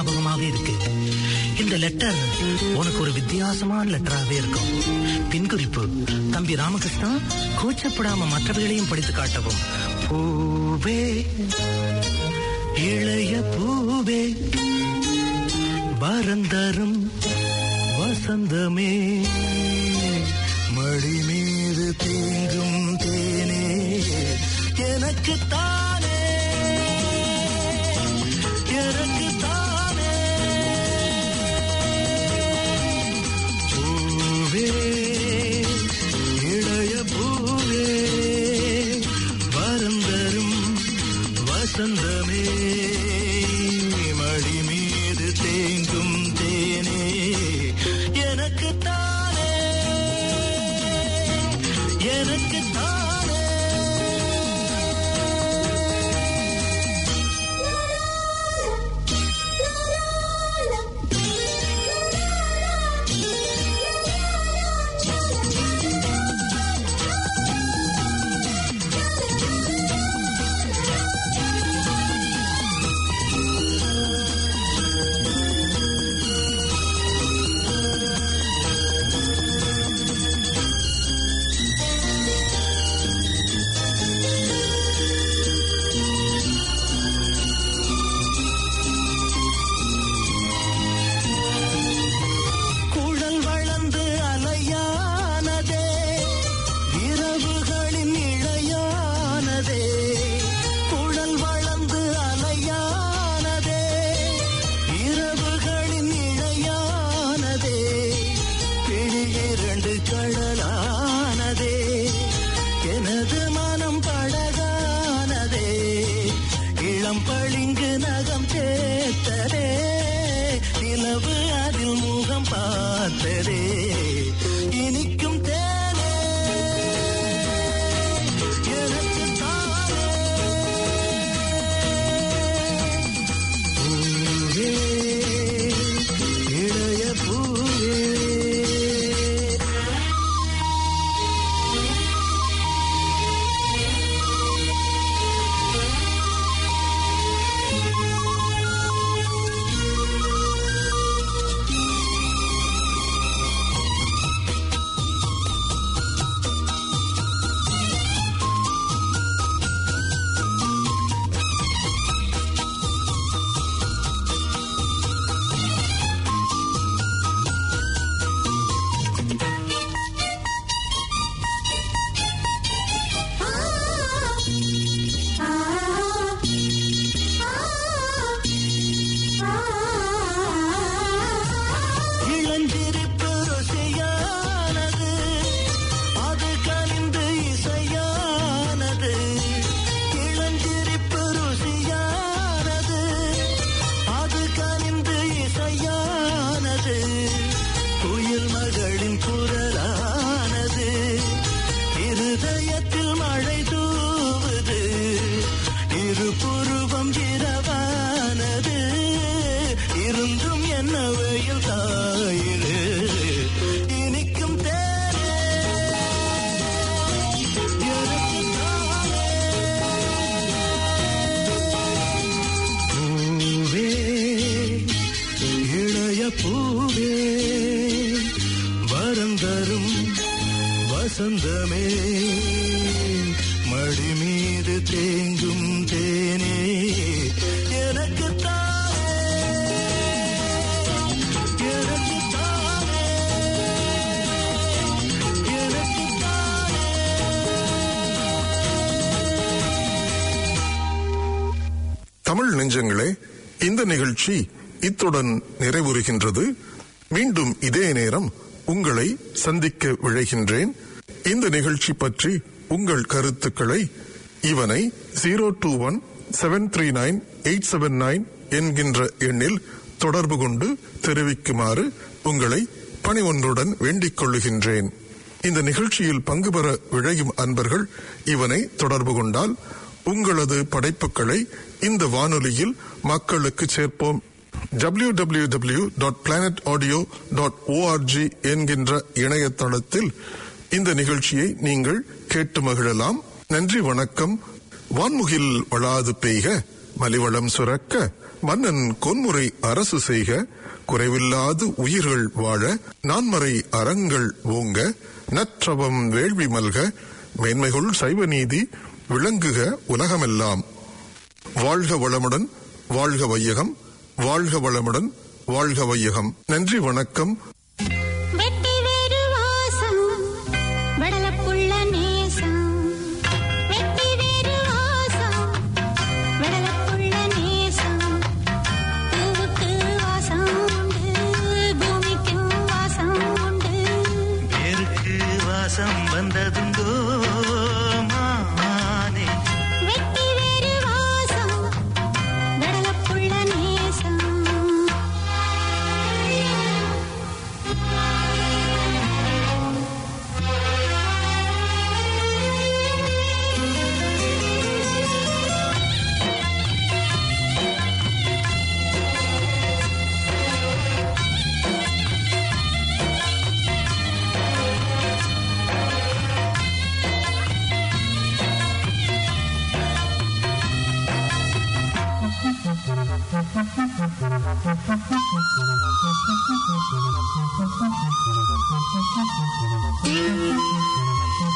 ஞாபகமாவே இருக்கு. இந்த லெட்டர் உனக்கு ஒரு வித்தியாசமான லெட்டராகவே இருக்கும். பின்குறிப்பு: தம்பி ராமகிருஷ்ணா, கூச்சப்படாம மற்றவர்களையும் படித்து காட்டவும். பூவே, இளைய பூவே, வரந்தரும் வசந்தமே, மடி மீது தேங்கும் தேனே, எனக்கு தானே, எனக்கு தானே. பூவே, இளைய பூவே, வரந்தரும் வசந்தமே, மடி மீது தேங்கும் தேனே, எனக்கு தானே, எனக்கு தானே. வசந்தமே, மடி மீது தேங்கும் தேனே, எனக்கு தானே, எனக்கு தானே, எனக்கு தானே. தமிழ் நெஞ்சங்களே, இந்த நிகழ்ச்சி இத்துடன் நிறைவுறுகின்றது. மீண்டும் இதே நேரம் உங்களை சந்திக்க விழைகின்றேன். இந்த நிகழ்ச்சி பற்றி உங்கள் கருத்துக்களை இவனை 021-739-879 என்கின்ற எண்ணில் தொடர்பு கொண்டு தெரிவிக்குமாறு உங்களை பணிவொன்றுடன் வேண்டிக் கொள்ளுகின்றேன். இந்த நிகழ்ச்சியில் பங்கு பெற விழையும் அன்பர்கள் இவனை தொடர்பு கொண்டால் உங்களது படைப்புகளை இந்த வானொலியில் மக்களுக்கு சேர்ப்போம். www.planetaudio.org என்கின்ற இணையதளத்தில் இந்த நிகழ்ச்சியை நீங்கள் கேட்டு மகிழலாம். நன்றி, வணக்கம். வான்முகில் வளாது பெய்க, மலிவளம் சுரக்க, மன்னன் கொன்முறை அரசு செய்க, குறைவில்லாது உயிர்கள் வாழ, நான்மறை அறங்கள் ஓங்க, நற்றவம் வேள்வி மல்க, மேன்மைகள் சைவ நீதி விளங்குக உலகமெல்லாம். வாழ்க வளமுடன், வாழ்க வையகம், வாழ்க வளமுடன், வாழ்க வையகம். நன்றி, வணக்கம். வந்ததுண்டோ மானே, வெட்டி வேறு வாசம், வெடலப்புள்ள நேசம்.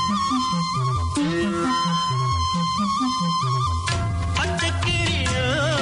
பச்சக்கிளியோ